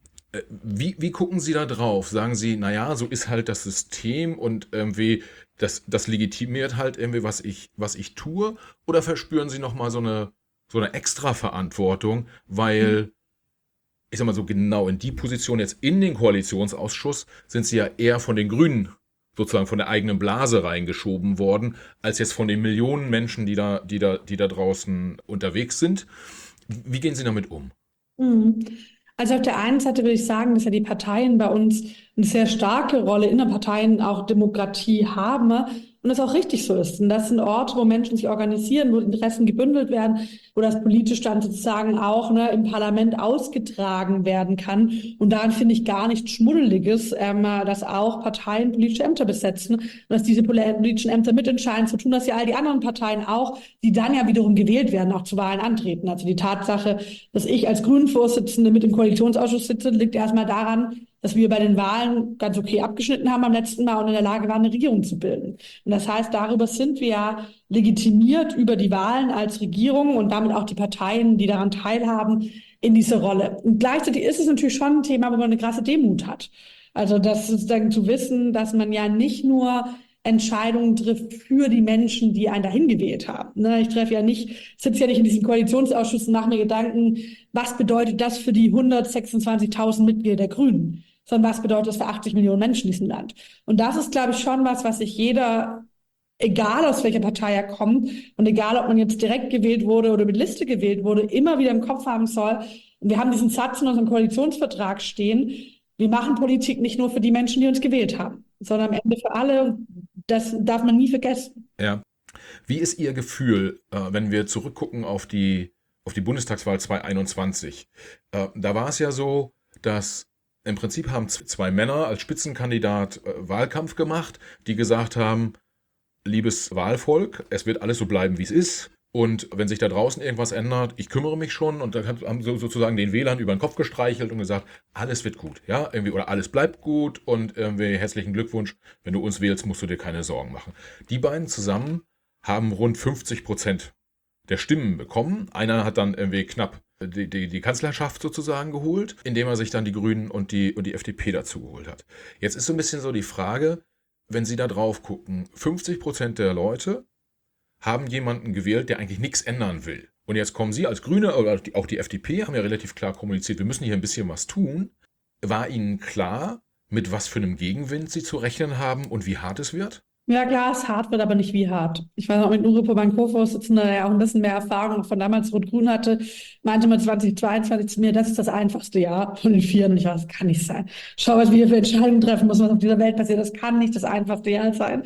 Wie gucken Sie da drauf? Sagen Sie, naja, so ist halt das System und irgendwie das legitimiert halt irgendwie, was ich tue? Oder verspüren Sie nochmal so eine extra Verantwortung, weil ich sag mal so genau in die Position jetzt in den Koalitionsausschuss sind sie ja eher von den Grünen sozusagen von der eigenen Blase reingeschoben worden, als jetzt von den Millionen Menschen, die da draußen unterwegs sind. Wie gehen Sie damit um? Mhm. Also auf der einen Seite würde ich sagen, dass ja die Parteien bei uns eine sehr starke Rolle in den Parteien auch Demokratie haben, ne? Und das auch richtig so ist. Und das sind Orte, wo Menschen sich organisieren, wo Interessen gebündelt werden, wo das politisch dann sozusagen auch, ne, im Parlament ausgetragen werden kann. Und daran finde ich gar nichts Schmuddeliges, dass auch Parteien politische Ämter besetzen und dass diese politischen Ämter mitentscheiden, zu tun, dass ja all die anderen Parteien auch, die dann ja wiederum gewählt werden, auch zu Wahlen antreten. Also die Tatsache, dass ich als Grünen-Vorsitzende mit im Koalitionsausschuss sitze, liegt erstmal daran, dass wir bei den Wahlen ganz okay abgeschnitten haben beim letzten Mal und in der Lage waren, eine Regierung zu bilden. Und das heißt, darüber sind wir ja legitimiert über die Wahlen als Regierung und damit auch die Parteien, die daran teilhaben, in diese Rolle. Und gleichzeitig ist es natürlich schon ein Thema, wo man eine krasse Demut hat. Also das sozusagen zu wissen, dass man ja nicht nur Entscheidungen trifft für die Menschen, die einen dahin gewählt haben. Ne, ich sitze ja nicht in diesen Koalitionsausschüssen, mache mir Gedanken, was bedeutet das für die 126.000 Mitglieder der Grünen, sondern was bedeutet das für 80 Millionen Menschen in diesem Land. Und das ist, glaube ich, schon was sich jeder, egal aus welcher Partei er kommt und egal, ob man jetzt direkt gewählt wurde oder mit Liste gewählt wurde, immer wieder im Kopf haben soll. Und wir haben diesen Satz in unserem Koalitionsvertrag stehen: Wir machen Politik nicht nur für die Menschen, die uns gewählt haben, sondern am Ende für alle. Das darf man nie vergessen. Ja. Wie ist Ihr Gefühl, wenn wir zurückgucken auf die Bundestagswahl 2021? Da war es ja so, dass im Prinzip haben zwei Männer als Spitzenkandidat Wahlkampf gemacht, die gesagt haben, liebes Wahlvolk, es wird alles so bleiben, wie es ist. Und wenn sich da draußen irgendwas ändert, ich kümmere mich schon. Und dann haben sie sozusagen den Wählern über den Kopf gestreichelt und gesagt, alles wird gut, ja, irgendwie, oder alles bleibt gut und irgendwie herzlichen Glückwunsch, wenn du uns wählst, musst du dir keine Sorgen machen. Die beiden zusammen haben rund 50% der Stimmen bekommen. Einer hat dann irgendwie knapp die Kanzlerschaft sozusagen geholt, indem er sich dann die Grünen und die FDP dazu geholt hat. Jetzt ist so ein bisschen so die Frage, wenn Sie da drauf gucken, 50% der Leute haben jemanden gewählt, der eigentlich nichts ändern will. Und jetzt kommen Sie als Grüne, oder auch die FDP, haben ja relativ klar kommuniziert, wir müssen hier ein bisschen was tun. War Ihnen klar, mit was für einem Gegenwind Sie zu rechnen haben und wie hart es wird? Ja, klar, es hart wird, aber nicht wie hart. Ich weiß noch, mit Nuripo, mein Co-Vorsitzender, der ja auch ein bisschen mehr Erfahrung von damals Rot-Grün hatte, meinte mal 2022 zu mir, das ist das einfachste Jahr von den vier. Und ich war, das kann nicht sein. Schau, was wir hier für Entscheidungen treffen müssen, was auf dieser Welt passiert. Das kann nicht das einfachste Jahr sein.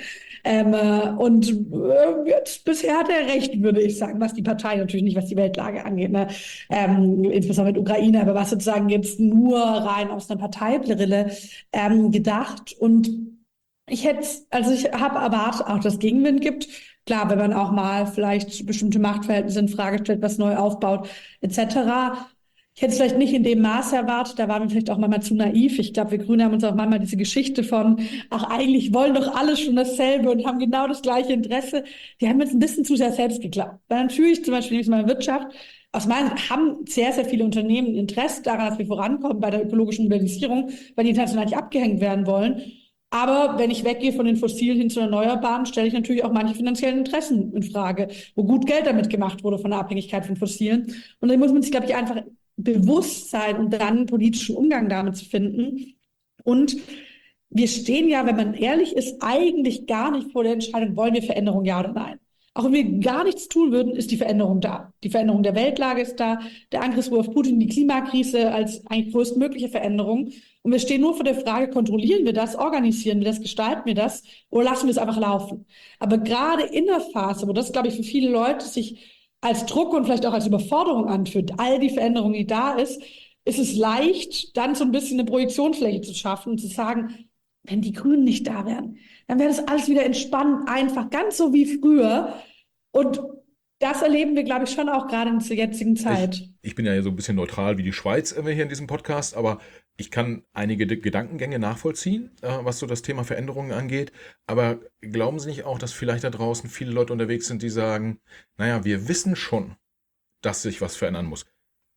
Jetzt, bisher hat er recht, würde ich sagen, was die Partei, natürlich nicht, was die Weltlage angeht, ne? Insbesondere mit Ukraine, aber was sozusagen jetzt nur rein aus einer Parteibrille gedacht. Und ich habe erwartet, auch dass es Gegenwind gibt. Klar, wenn man auch mal vielleicht bestimmte Machtverhältnisse in Frage stellt, was neu aufbaut, etc. Ich hätte es vielleicht nicht in dem Maße erwartet, da waren wir vielleicht auch manchmal zu naiv. Ich glaube, wir Grüne haben uns auch manchmal diese Geschichte von, ach, eigentlich wollen doch alle schon dasselbe und haben genau das gleiche Interesse. Die haben jetzt ein bisschen zu sehr selbst geglaubt. Weil natürlich zum Beispiel in meiner Wirtschaft, aus meiner Sicht haben sehr, sehr viele Unternehmen Interesse daran, dass wir vorankommen bei der ökologischen Modernisierung, weil die international nicht abgehängt werden wollen. Aber wenn ich weggehe von den Fossilen hin zu Erneuerbaren, stelle ich natürlich auch manche finanziellen Interessen in Frage, wo gut Geld damit gemacht wurde von der Abhängigkeit von Fossilen. Und da muss man sich, glaube ich, einfach bewusst sein und dann einen politischen Umgang damit zu finden. Und wir stehen ja, wenn man ehrlich ist, eigentlich gar nicht vor der Entscheidung, wollen wir Veränderung, ja oder nein. Auch wenn wir gar nichts tun würden, ist die Veränderung da. Die Veränderung der Weltlage ist da, der Angriffswurf auf Putin, die Klimakrise als eigentlich größtmögliche Veränderung. Und wir stehen nur vor der Frage, kontrollieren wir das, organisieren wir das, gestalten wir das oder lassen wir es einfach laufen? Aber gerade in der Phase, wo das, glaube ich, für viele Leute sich als Druck und vielleicht auch als Überforderung anfühlt, all die Veränderung, die da ist es leicht, dann so ein bisschen eine Projektionsfläche zu schaffen und zu sagen, wenn die Grünen nicht da wären, dann wäre das alles wieder entspannt, einfach, ganz so wie früher. Und das erleben wir, glaube ich, schon auch gerade in der jetzigen Zeit. Ich bin ja so ein bisschen neutral wie die Schweiz hier in diesem Podcast, aber ich kann einige Gedankengänge nachvollziehen, was so das Thema Veränderungen angeht. Aber glauben Sie nicht auch, dass vielleicht da draußen viele Leute unterwegs sind, die sagen, naja, wir wissen schon, dass sich was verändern muss.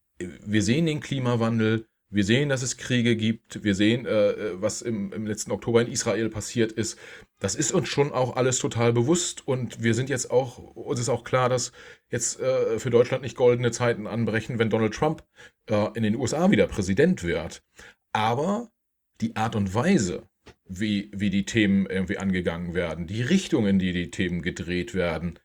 Wir sehen den Klimawandel, wir sehen, dass es Kriege gibt, wir sehen, was im letzten Oktober in Israel passiert ist. Das ist uns schon auch alles total bewusst und wir sind jetzt auch, uns ist auch klar, dass jetzt für Deutschland nicht goldene Zeiten anbrechen, wenn Donald Trump in den USA wieder Präsident wird. Aber die Art und Weise, wie die Themen irgendwie angegangen werden, die Richtung, in die die Themen gedreht werden,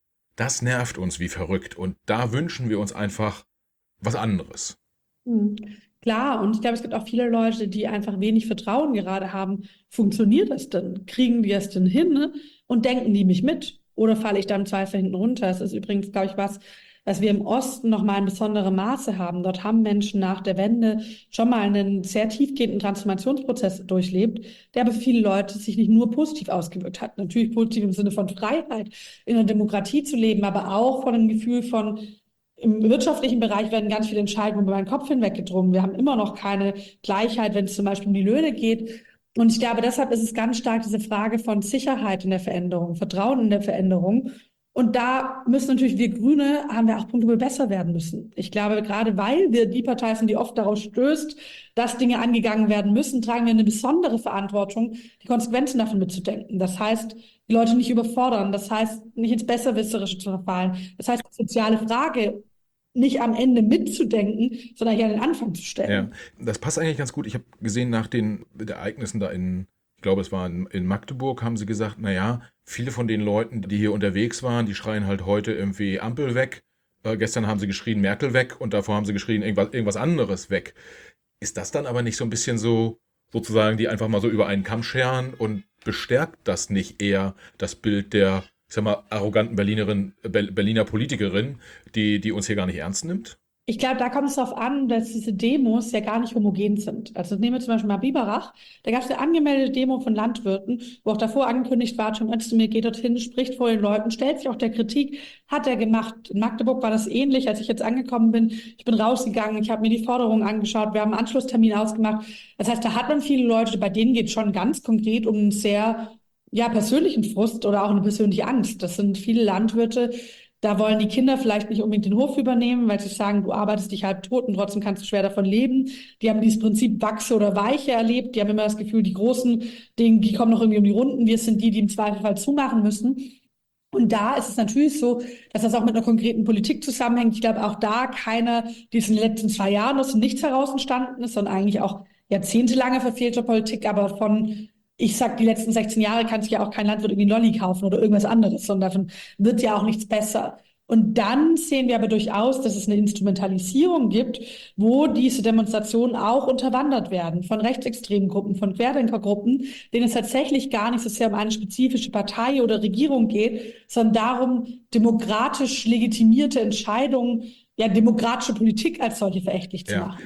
das nervt uns wie verrückt und da wünschen wir uns einfach was anderes. Hm. Klar, und ich glaube, es gibt auch viele Leute, die einfach wenig Vertrauen gerade haben. Funktioniert das denn? Kriegen die das denn hin? Ne? Und denken die mich mit? Oder falle ich da im Zweifel hinten runter? Das ist übrigens, glaube ich, was wir im Osten noch mal in besonderem Maße haben. Dort haben Menschen nach der Wende schon mal einen sehr tiefgehenden Transformationsprozess durchlebt, der aber für viele Leute sich nicht nur positiv ausgewirkt hat. Natürlich positiv im Sinne von Freiheit, in einer Demokratie zu leben, aber auch von einem Gefühl von, im wirtschaftlichen Bereich werden ganz viele Entscheidungen über meinen Kopf hinweggedrungen. Wir haben immer noch keine Gleichheit, wenn es zum Beispiel um die Löhne geht. Und ich glaube, deshalb ist es ganz stark diese Frage von Sicherheit in der Veränderung, Vertrauen in der Veränderung. Und da müssen natürlich wir Grüne, haben wir auch Punkte, wo wir besser werden müssen. Ich glaube, gerade weil wir die Partei sind, die oft darauf stößt, dass Dinge angegangen werden müssen, tragen wir eine besondere Verantwortung, die Konsequenzen davon mitzudenken. Das heißt, die Leute nicht überfordern. Das heißt, nicht ins Besserwisserische zu verfallen. Das heißt, die soziale Frage nicht am Ende mitzudenken, sondern hier an den Anfang zu stellen. Ja, das passt eigentlich ganz gut. Ich habe gesehen, nach den Ereignissen da ich glaube, es war in Magdeburg, haben sie gesagt, naja, viele von den Leuten, die hier unterwegs waren, die schreien halt heute irgendwie Ampel weg. Gestern haben sie geschrien Merkel weg und davor haben sie geschrien irgendwas anderes weg. Ist das dann aber nicht so ein bisschen so, sozusagen, die einfach mal so über einen Kamm scheren und bestärkt das nicht eher das Bild der, ich sag mal, arroganten Berliner Politikerin, die uns hier gar nicht ernst nimmt? Ich glaube, da kommt es darauf an, dass diese Demos ja gar nicht homogen sind. Also nehmen wir zum Beispiel mal Biberach. Da gab es eine angemeldete Demo von Landwirten, wo auch davor angekündigt war, Tom Özdemir geht dorthin, spricht vor den Leuten, stellt sich auch der Kritik, hat er gemacht. In Magdeburg war das ähnlich, als ich jetzt angekommen bin. Ich bin rausgegangen, ich habe mir die Forderungen angeschaut, wir haben einen Anschlusstermin ausgemacht. Das heißt, da hat man viele Leute, bei denen geht es schon ganz konkret um einen sehr persönlichen Frust oder auch eine persönliche Angst. Das sind viele Landwirte, da wollen die Kinder vielleicht nicht unbedingt den Hof übernehmen, weil sie sagen, du arbeitest dich halb tot und trotzdem kannst du schwer davon leben. Die haben dieses Prinzip Wachse oder Weiche erlebt. Die haben immer das Gefühl, die Großen, die kommen noch irgendwie um die Runden. Wir sind die im Zweifelsfall zumachen müssen. Und da ist es natürlich so, dass das auch mit einer konkreten Politik zusammenhängt. Ich glaube, auch da keiner, die es in den letzten 2 Jahren aus dem Nichts heraus entstanden ist, sondern eigentlich auch jahrzehntelange verfehlte Politik, aber ich sag, die letzten 16 Jahre kann sich ja auch kein Landwirt irgendwie einen Lolli kaufen oder irgendwas anderes, sondern davon wird ja auch nichts besser. Und dann sehen wir aber durchaus, dass es eine Instrumentalisierung gibt, wo diese Demonstrationen auch unterwandert werden von rechtsextremen Gruppen, von Querdenkergruppen, denen es tatsächlich gar nicht so sehr um eine spezifische Partei oder Regierung geht, sondern darum, demokratisch legitimierte Entscheidungen, demokratische Politik als solche verächtlich zu machen.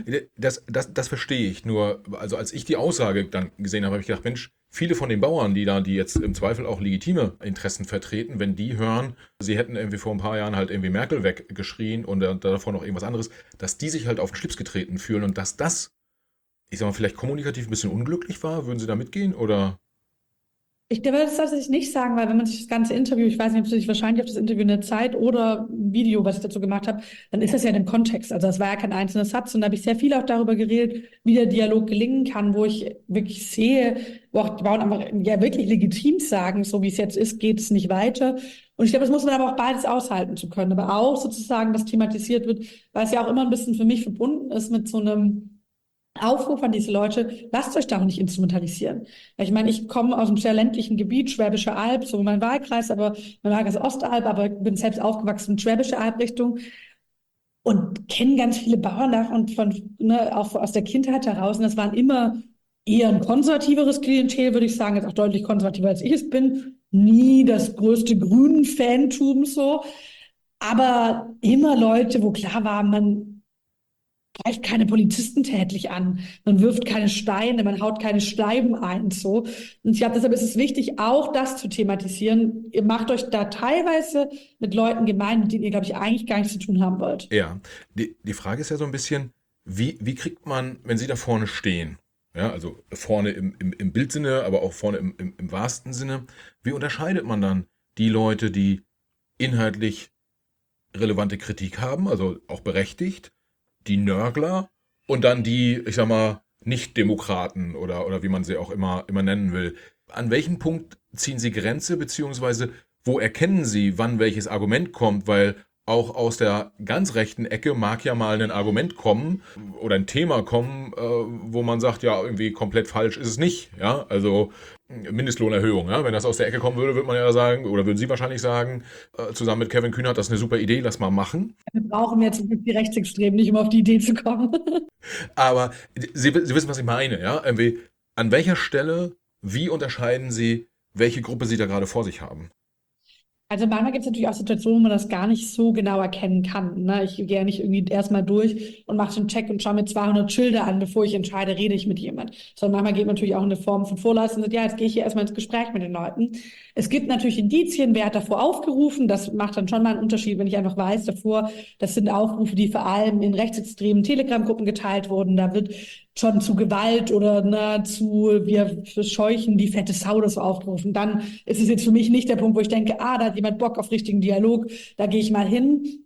Das verstehe ich. Nur, also als ich die Aussage dann gesehen habe, habe ich gedacht, Mensch, viele von den Bauern, die jetzt im Zweifel auch legitime Interessen vertreten, wenn die hören, sie hätten irgendwie vor ein paar Jahren halt irgendwie Merkel weggeschrien und davor noch irgendwas anderes, dass die sich halt auf den Schlips getreten fühlen und dass das, ich sag mal, vielleicht kommunikativ ein bisschen unglücklich war. Würden Sie da mitgehen oder? Ich würde das tatsächlich nicht sagen, weil wenn man sich das ganze Interview, ich weiß nicht, ob du dich wahrscheinlich auf das Interview in der Zeit oder ein Video, was ich dazu gemacht habe, dann ist das ja in dem Kontext. Also das war ja kein einzelner Satz und da habe ich sehr viel auch darüber geredet, wie der Dialog gelingen kann, wo ich wirklich sehe, wo auch die Bauern einfach wirklich legitim sagen, so wie es jetzt ist, geht es nicht weiter. Und ich glaube, das muss man aber auch beides aushalten zu können, aber auch sozusagen, dass thematisiert wird, weil es ja auch immer ein bisschen für mich verbunden ist mit so einem Aufruf an diese Leute, lasst euch da auch nicht instrumentalisieren. Ich meine, ich komme aus einem sehr ländlichen Gebiet, Schwäbische Alb, so mein Wahlkreis, aber mein Wahlkreis Ostalb, aber bin selbst aufgewachsen in Schwäbische Alb-Richtung und kenne ganz viele Bauern da und auch aus der Kindheit heraus. Und das waren immer eher ein konservativeres Klientel, würde ich sagen, jetzt auch deutlich konservativer als ich es bin. Nie das größte Grünen-Fantum so, aber immer Leute, wo klar war, man greift keine Polizisten tätlich an, man wirft keine Steine, man haut keine Scheiben ein, so. Und ich glaube, deshalb ist es wichtig, auch das zu thematisieren. Ihr macht euch da teilweise mit Leuten gemein, mit denen ihr, glaube ich, eigentlich gar nichts zu tun haben wollt. Ja, die Frage ist ja so ein bisschen, wie kriegt man, wenn Sie da vorne stehen, ja, also vorne im Bildsinne, aber auch vorne im wahrsten Sinne, wie unterscheidet man dann die Leute, die inhaltlich relevante Kritik haben, also auch berechtigt, die Nörgler und dann die, ich sag mal, Nicht-Demokraten oder wie man sie auch immer nennen will. An welchem Punkt ziehen Sie Grenze, beziehungsweise wo erkennen Sie, wann welches Argument kommt? Weil auch aus der ganz rechten Ecke mag ja mal ein Argument kommen oder ein Thema kommen, wo man sagt, ja, irgendwie komplett falsch ist es nicht. Ja, also Mindestlohnerhöhung. Ja? Wenn das aus der Ecke kommen würde, würde man ja sagen, oder würden Sie wahrscheinlich sagen, zusammen mit Kevin Kühnert, das ist eine super Idee, lass mal machen. Wir brauchen jetzt die Rechtsextremen nicht, um auf die Idee zu kommen. Aber Sie wissen, was ich meine. Ja? Irgendwie, an welcher Stelle, wie unterscheiden Sie, welche Gruppe Sie da gerade vor sich haben? Also manchmal gibt es natürlich auch Situationen, wo man das gar nicht so genau erkennen kann. Ne? Ich gehe ja nicht irgendwie erstmal durch und mache den Check und schaue mir 200 Schilder an, bevor ich entscheide, rede ich mit jemand. Sondern manchmal geht man natürlich auch in eine Form von Vorleistung und sagt, ja, jetzt gehe ich hier erstmal ins Gespräch mit den Leuten. Es gibt natürlich Indizien, wer hat davor aufgerufen. Das macht dann schon mal einen Unterschied, wenn ich einfach weiß davor, das sind Aufrufe, die vor allem in rechtsextremen Telegram-Gruppen geteilt wurden. Da wird schon zu Gewalt oder wir verscheuchen die fette Sau das so aufgerufen. Dann ist es jetzt für mich nicht der Punkt, wo ich denke, da hat jemand Bock auf richtigen Dialog, da gehe ich mal hin.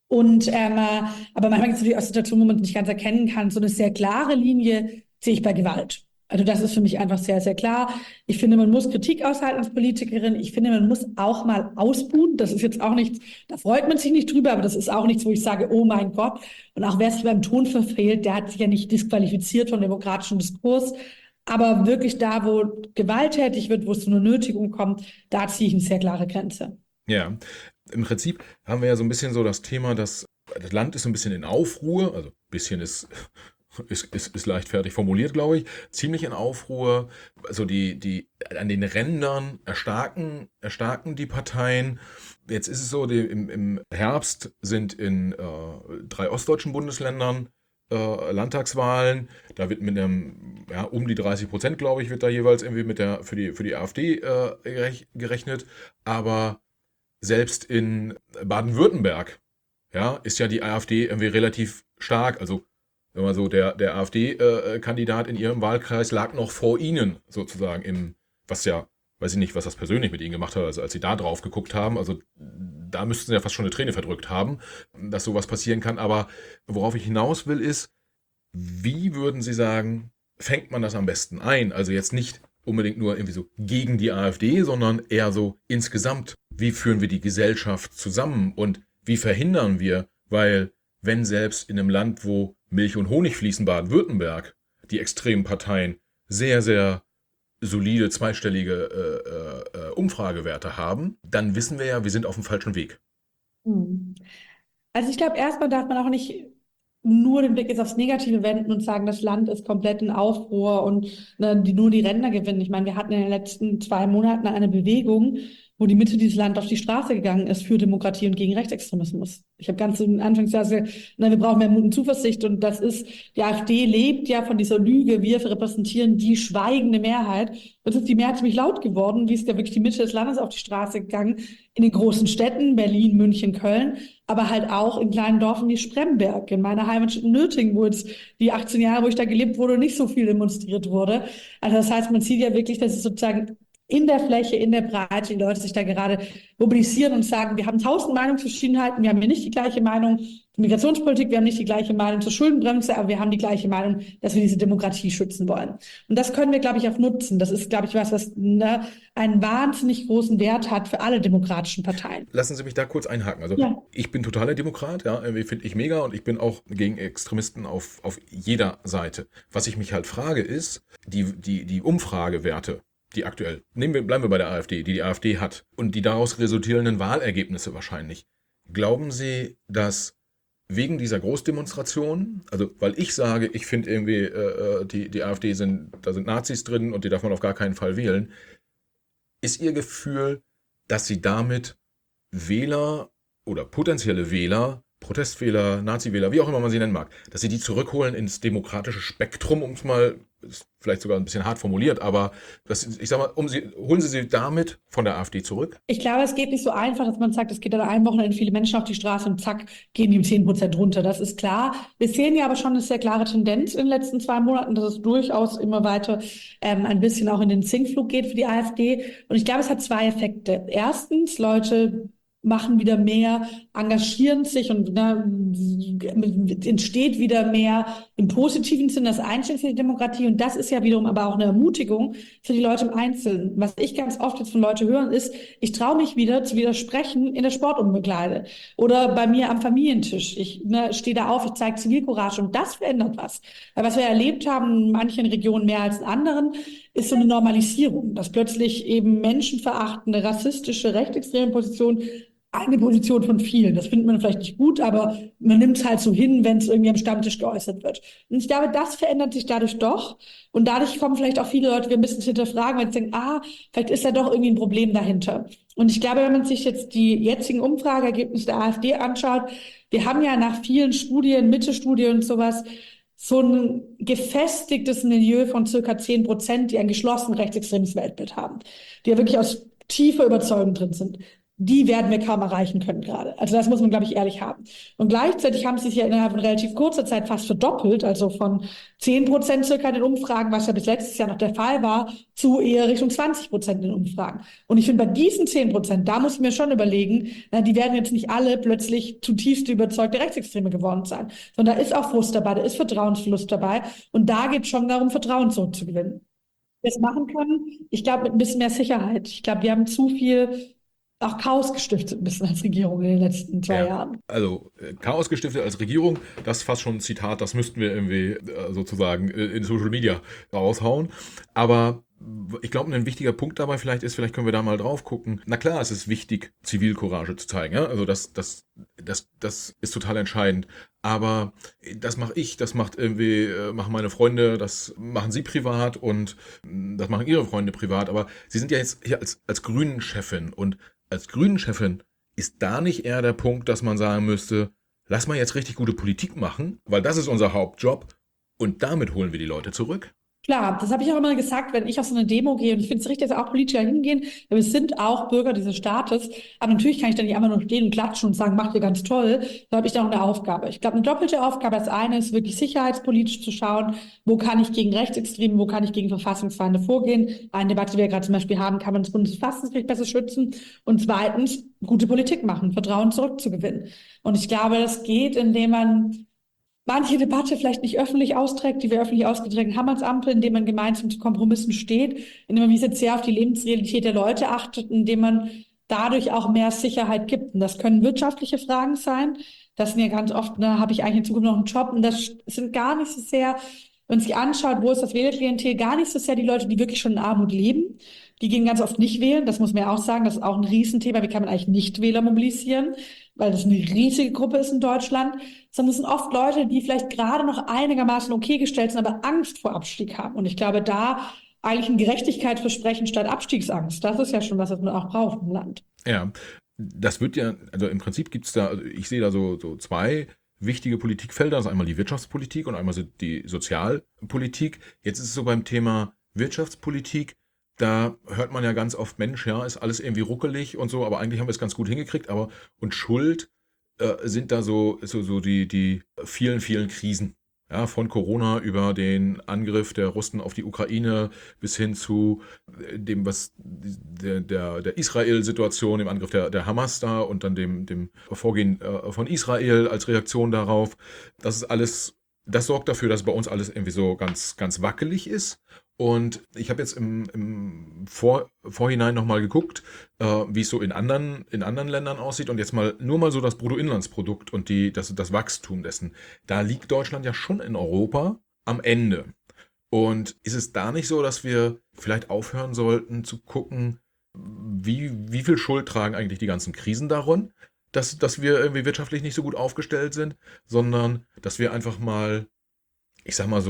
Aber manchmal gibt es natürlich auch Situationen, wo man nicht ganz erkennen kann. So eine sehr klare Linie sehe ich bei Gewalt. Also das ist für mich einfach sehr, sehr klar. Ich finde, man muss Kritik aushalten als Politikerin. Ich finde, man muss auch mal ausbuhen. Das ist jetzt auch nichts, da freut man sich nicht drüber, aber das ist auch nichts, wo ich sage, oh mein Gott. Und auch wer sich beim Ton verfehlt, der hat sich ja nicht disqualifiziert vom demokratischen Diskurs. Aber wirklich da, wo gewalttätig wird, wo es zu einer Nötigung kommt, da ziehe ich eine sehr klare Grenze. Ja, im Prinzip haben wir ja so ein bisschen so das Thema, dass das Land ist so ein bisschen in Aufruhr, also ein bisschen ist leichtfertig formuliert, glaube ich, ziemlich in Aufruhr. Also die an den Rändern erstarken die Parteien. Jetzt ist es so, im Herbst sind in 3 ostdeutschen Bundesländern Landtagswahlen. Da wird mit einem, um die 30%, glaube ich, wird da jeweils irgendwie für die AfD gerechnet. Aber selbst in Baden-Württemberg, ja, ist ja die AfD irgendwie relativ stark. Also wenn man so, der AfD-Kandidat in ihrem Wahlkreis lag noch vor ihnen sozusagen was ja, weiß ich nicht, was das persönlich mit ihnen gemacht hat, also als sie da drauf geguckt haben, also da müssten sie ja fast schon eine Träne verdrückt haben, dass sowas passieren kann. Aber worauf ich hinaus will ist, wie würden Sie sagen, fängt man das am besten ein? Also jetzt nicht unbedingt nur irgendwie so gegen die AfD, sondern eher so insgesamt, wie führen wir die Gesellschaft zusammen und wie verhindern wir, weil wenn selbst in einem Land, wo Milch und Honig fließen, Baden-Württemberg, die extremen Parteien sehr, sehr solide zweistellige Umfragewerte haben, dann wissen wir ja, wir sind auf dem falschen Weg. Also ich glaube, erstmal darf man auch nicht nur den Blick jetzt aufs Negative wenden und sagen, das Land ist komplett in Aufruhr und nur die Ränder gewinnen. Ich meine, wir hatten in den letzten 2 Monaten eine Bewegung, wo die Mitte dieses Land auf die Straße gegangen ist für Demokratie und gegen Rechtsextremismus. Ich habe ganz am Anfang gesagt, wir brauchen mehr Mut und Zuversicht und die AfD lebt ja von dieser Lüge, wir repräsentieren die schweigende Mehrheit. Jetzt ist die Mehrheit ziemlich laut geworden, wie ist ja wirklich die Mitte des Landes auf die Straße gegangen, in den großen Städten, Berlin, München, Köln, aber halt auch in kleinen Dörfern wie Spremberg, in meiner Heimatstadt Nöttingen, wo jetzt die 18 Jahre, wo ich da gelebt wurde, nicht so viel demonstriert wurde. Also das heißt, man sieht ja wirklich, dass es sozusagen in der Fläche, in der Breite, die Leute sich da gerade mobilisieren und sagen, wir haben 1000 Meinungsverschiedenheiten, wir haben hier nicht die gleiche Meinung zur Migrationspolitik, wir haben nicht die gleiche Meinung zur Schuldenbremse, aber wir haben die gleiche Meinung, dass wir diese Demokratie schützen wollen. Und das können wir, glaube ich, auch nutzen. Das ist, glaube ich, was einen wahnsinnig großen Wert hat für alle demokratischen Parteien. Lassen Sie mich da kurz einhaken. Also Ja. ich bin totaler Demokrat, ja, finde ich mega und ich bin auch gegen Extremisten auf jeder Seite. Was ich mich halt frage ist, die Umfragewerte, die aktuell, bleiben wir bei der AfD, die AfD hat und die daraus resultierenden Wahlergebnisse wahrscheinlich. Glauben Sie, dass wegen dieser Großdemonstration, also weil ich sage, ich finde irgendwie, die AfD da sind Nazis drin und die darf man auf gar keinen Fall wählen, ist Ihr Gefühl, dass Sie damit Wähler oder potenzielle Wähler, Protestwähler, Nazi-Wähler, wie auch immer man sie nennen mag, dass sie die zurückholen ins demokratische Spektrum, um es mal, ist vielleicht sogar ein bisschen hart formuliert, aber ich sag mal, holen Sie sie damit von der AfD zurück? Ich glaube, es geht nicht so einfach, dass man sagt, es geht an einem Wochenende viele Menschen auf die Straße und zack, gehen die um 10% runter. Das ist klar. Wir sehen ja aber schon eine sehr klare Tendenz in den letzten 2 Monaten, dass es durchaus immer weiter ein bisschen auch in den Sinkflug geht für die AfD. Und ich glaube, es hat 2 Effekte. Erstens, Leute machen wieder mehr, engagieren sich und entsteht wieder mehr im positiven Sinn das Einstehen für die Demokratie. Und das ist ja wiederum aber auch eine Ermutigung für die Leute im Einzelnen. Was ich ganz oft jetzt von Leuten hören, ist, ich traue mich wieder zu widersprechen in der Sportumkleide oder bei mir am Familientisch. Ich stehe da auf, ich zeige Zivilcourage und das verändert was. Weil was wir erlebt haben, in manchen Regionen mehr als in anderen, ist so eine Normalisierung, dass plötzlich eben menschenverachtende, rassistische, rechtsextreme Positionen eine Position von vielen. Das findet man vielleicht nicht gut, aber man nimmt es halt so hin, wenn es irgendwie am Stammtisch geäußert wird. Und ich glaube, das verändert sich dadurch doch. Und dadurch kommen vielleicht auch viele Leute ein bisschen zu hinterfragen, weil sie denken, vielleicht ist da doch irgendwie ein Problem dahinter. Und ich glaube, wenn man sich jetzt die jetzigen Umfrageergebnisse der AfD anschaut, wir haben ja nach vielen Studien, Mitte-Studien und sowas, so ein gefestigtes Milieu von circa 10%, die ein geschlossen rechtsextremes Weltbild haben, die ja wirklich aus tiefer Überzeugung drin sind. Die werden wir kaum erreichen können gerade. Also das muss man, glaube ich, ehrlich haben. Und gleichzeitig haben sie sich ja innerhalb von relativ kurzer Zeit fast verdoppelt, also von 10% circa in den Umfragen, was ja bis letztes Jahr noch der Fall war, zu eher Richtung 20% in den Umfragen. Und ich finde, bei diesen 10%, da muss ich mir schon überlegen, die werden jetzt nicht alle plötzlich zutiefst überzeugte Rechtsextreme geworden sein, sondern da ist auch Frust dabei, da ist Vertrauensverlust dabei. Und da geht es schon darum, Vertrauen zurückzugewinnen. Das machen können, ich glaube, mit ein bisschen mehr Sicherheit. Ich glaube, wir haben zu viel auch Chaos gestiftet, ein bisschen als Regierung in den letzten 2 Jahren. Also Chaos gestiftet als Regierung, das ist fast schon ein Zitat, das müssten wir irgendwie sozusagen in Social Media raushauen. Aber ich glaube, ein wichtiger Punkt dabei vielleicht können wir da mal drauf gucken. Na klar, es ist wichtig, Zivilcourage zu zeigen. Ja? Also das ist total entscheidend. Aber das mache ich, das machen meine Freunde, das machen sie privat und das machen ihre Freunde privat. Aber sie sind ja jetzt hier als Grünen-Chefin und als Grünen-Chefin ist da nicht eher der Punkt, dass man sagen müsste, lass mal jetzt richtig gute Politik machen, weil das ist unser Hauptjob und damit holen wir die Leute zurück? Klar, das habe ich auch immer gesagt, wenn ich auf so eine Demo gehe, und ich finde es richtig, dass auch Politiker hingehen, weil wir sind auch Bürger dieses Staates, aber natürlich kann ich da nicht einfach nur stehen und klatschen und sagen, macht ihr ganz toll, da habe ich da noch eine Aufgabe. Ich glaube, eine doppelte Aufgabe. Das eine ist wirklich sicherheitspolitisch zu schauen, wo kann ich gegen Rechtsextreme, wo kann ich gegen Verfassungsfeinde vorgehen. Eine Debatte, die wir gerade zum Beispiel haben, kann man das Bundesverfassungsgericht besser schützen und zweitens gute Politik machen, Vertrauen zurückzugewinnen. Und ich glaube, das geht, indem man manche Debatte vielleicht nicht öffentlich austrägt, die wir öffentlich ausgetragen haben als Ampel, indem man gemeinsam zu Kompromissen steht, indem man wie jetzt sehr auf die Lebensrealität der Leute achtet, indem man dadurch auch mehr Sicherheit gibt. Und das können wirtschaftliche Fragen sein. Das sind ja ganz oft, habe ich eigentlich in Zukunft noch einen Job? Und das sind gar nicht so sehr, wenn man sich anschaut, wo ist das Wählerklientel, gar nicht so sehr die Leute, die wirklich schon in Armut leben. Die gehen ganz oft nicht wählen. Das muss man ja auch sagen. Das ist auch ein Riesenthema. Wie kann man eigentlich Nichtwähler mobilisieren? Weil das eine riesige Gruppe ist in Deutschland. Sondern es sind oft Leute, die vielleicht gerade noch einigermaßen okay gestellt sind, aber Angst vor Abstieg haben. Und ich glaube, da eigentlich ein Gerechtigkeitsversprechen statt Abstiegsangst. Das ist ja schon was man auch braucht im Land. Ja, das wird ja, also im Prinzip gibt es da, also ich sehe da so 2 wichtige Politikfelder. Das ist einmal die Wirtschaftspolitik und einmal die Sozialpolitik. Jetzt ist es so beim Thema Wirtschaftspolitik, da hört man ja ganz oft, Mensch, ja, ist alles irgendwie ruckelig und so, aber eigentlich haben wir es ganz gut hingekriegt. Und Schuld sind da so die vielen, vielen Krisen. Ja, von Corona über den Angriff der Russen auf die Ukraine bis hin zu dem, was der Israel-Situation, dem Angriff der Hamas da und dann dem Vorgehen von Israel als Reaktion darauf. Das ist alles, das sorgt dafür, dass bei uns alles irgendwie so ganz, ganz wackelig ist. Und ich habe jetzt im Vorhinein nochmal geguckt, wie es so in anderen Ländern aussieht und jetzt nur mal so das Bruttoinlandsprodukt und das Wachstum dessen. Da liegt Deutschland ja schon in Europa am Ende. Und ist es da nicht so, dass wir vielleicht aufhören sollten zu gucken, wie viel Schuld tragen eigentlich die ganzen Krisen daran, dass wir irgendwie wirtschaftlich nicht so gut aufgestellt sind, sondern dass wir einfach mal, ich sag mal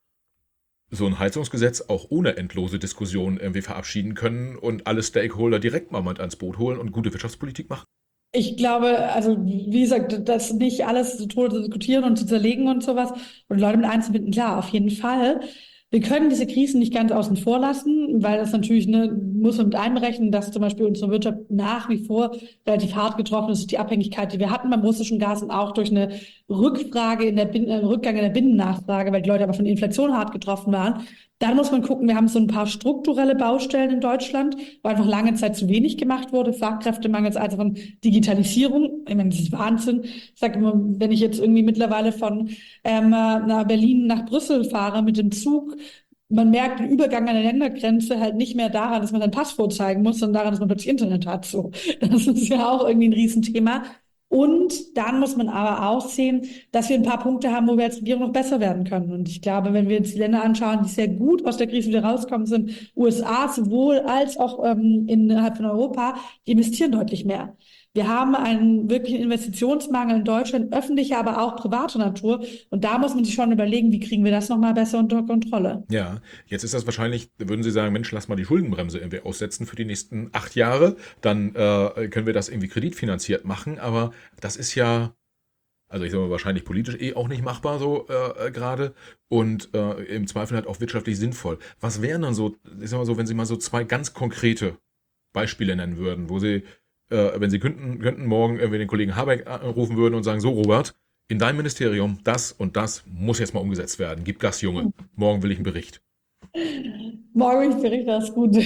so ein Heizungsgesetz auch ohne endlose Diskussion irgendwie verabschieden können und alle Stakeholder direkt mal mit ans Boot holen und gute Wirtschaftspolitik machen? Ich glaube, also wie gesagt, das nicht alles zu Tode zu diskutieren und zu zerlegen und sowas und Leute mit einzubinden, klar, auf jeden Fall. Wir können diese Krisen nicht ganz außen vor lassen, weil das natürlich, ne, muss man mit einberechnen, dass zum Beispiel unsere Wirtschaft nach wie vor relativ hart getroffen ist durch die Abhängigkeit, die wir hatten beim russischen Gas und auch durch eine Rückfrage Rückgang in der Binnennachfrage, weil die Leute aber von der Inflation hart getroffen waren. Dann muss man gucken, wir haben so ein paar strukturelle Baustellen in Deutschland, wo einfach lange Zeit zu wenig gemacht wurde. Fachkräftemangel, also von Digitalisierung. Ich meine, das ist Wahnsinn. Ich sage immer, wenn ich jetzt irgendwie mittlerweile von nach Berlin nach Brüssel fahre mit dem Zug, man merkt den Übergang an der Ländergrenze halt nicht mehr daran, dass man sein Pass vorzeigen muss, sondern daran, dass man plötzlich Internet hat. So, das ist ja auch irgendwie ein Riesenthema. Und dann muss man aber auch sehen, dass wir ein paar Punkte haben, wo wir als Regierung noch besser werden können. Und ich glaube, wenn wir uns die Länder anschauen, die sehr gut aus der Krise wieder rauskommen, sind USA sowohl als auch innerhalb von Europa, die investieren deutlich mehr. Wir haben einen wirklichen Investitionsmangel in Deutschland, öffentlicher, aber auch privater Natur. Und da muss man sich schon überlegen, wie kriegen wir das nochmal besser unter Kontrolle. Ja, jetzt ist das wahrscheinlich, würden Sie sagen, Mensch, lass mal die Schuldenbremse irgendwie aussetzen für die nächsten 8 Jahre, dann können wir das irgendwie kreditfinanziert machen, aber das ist ja, also ich sage mal, wahrscheinlich politisch auch nicht machbar so gerade und im Zweifel halt auch wirtschaftlich sinnvoll. Was wären dann so, ich sag mal so, wenn Sie mal so 2 ganz konkrete Beispiele nennen würden, wo Sie, wenn Sie könnten morgen irgendwie den Kollegen Habeck anrufen würden und sagen, so Robert, in deinem Ministerium, das und das muss jetzt mal umgesetzt werden. Gib Gas, Junge. Morgen will ich einen Bericht. Morgen, ich berichte das gut.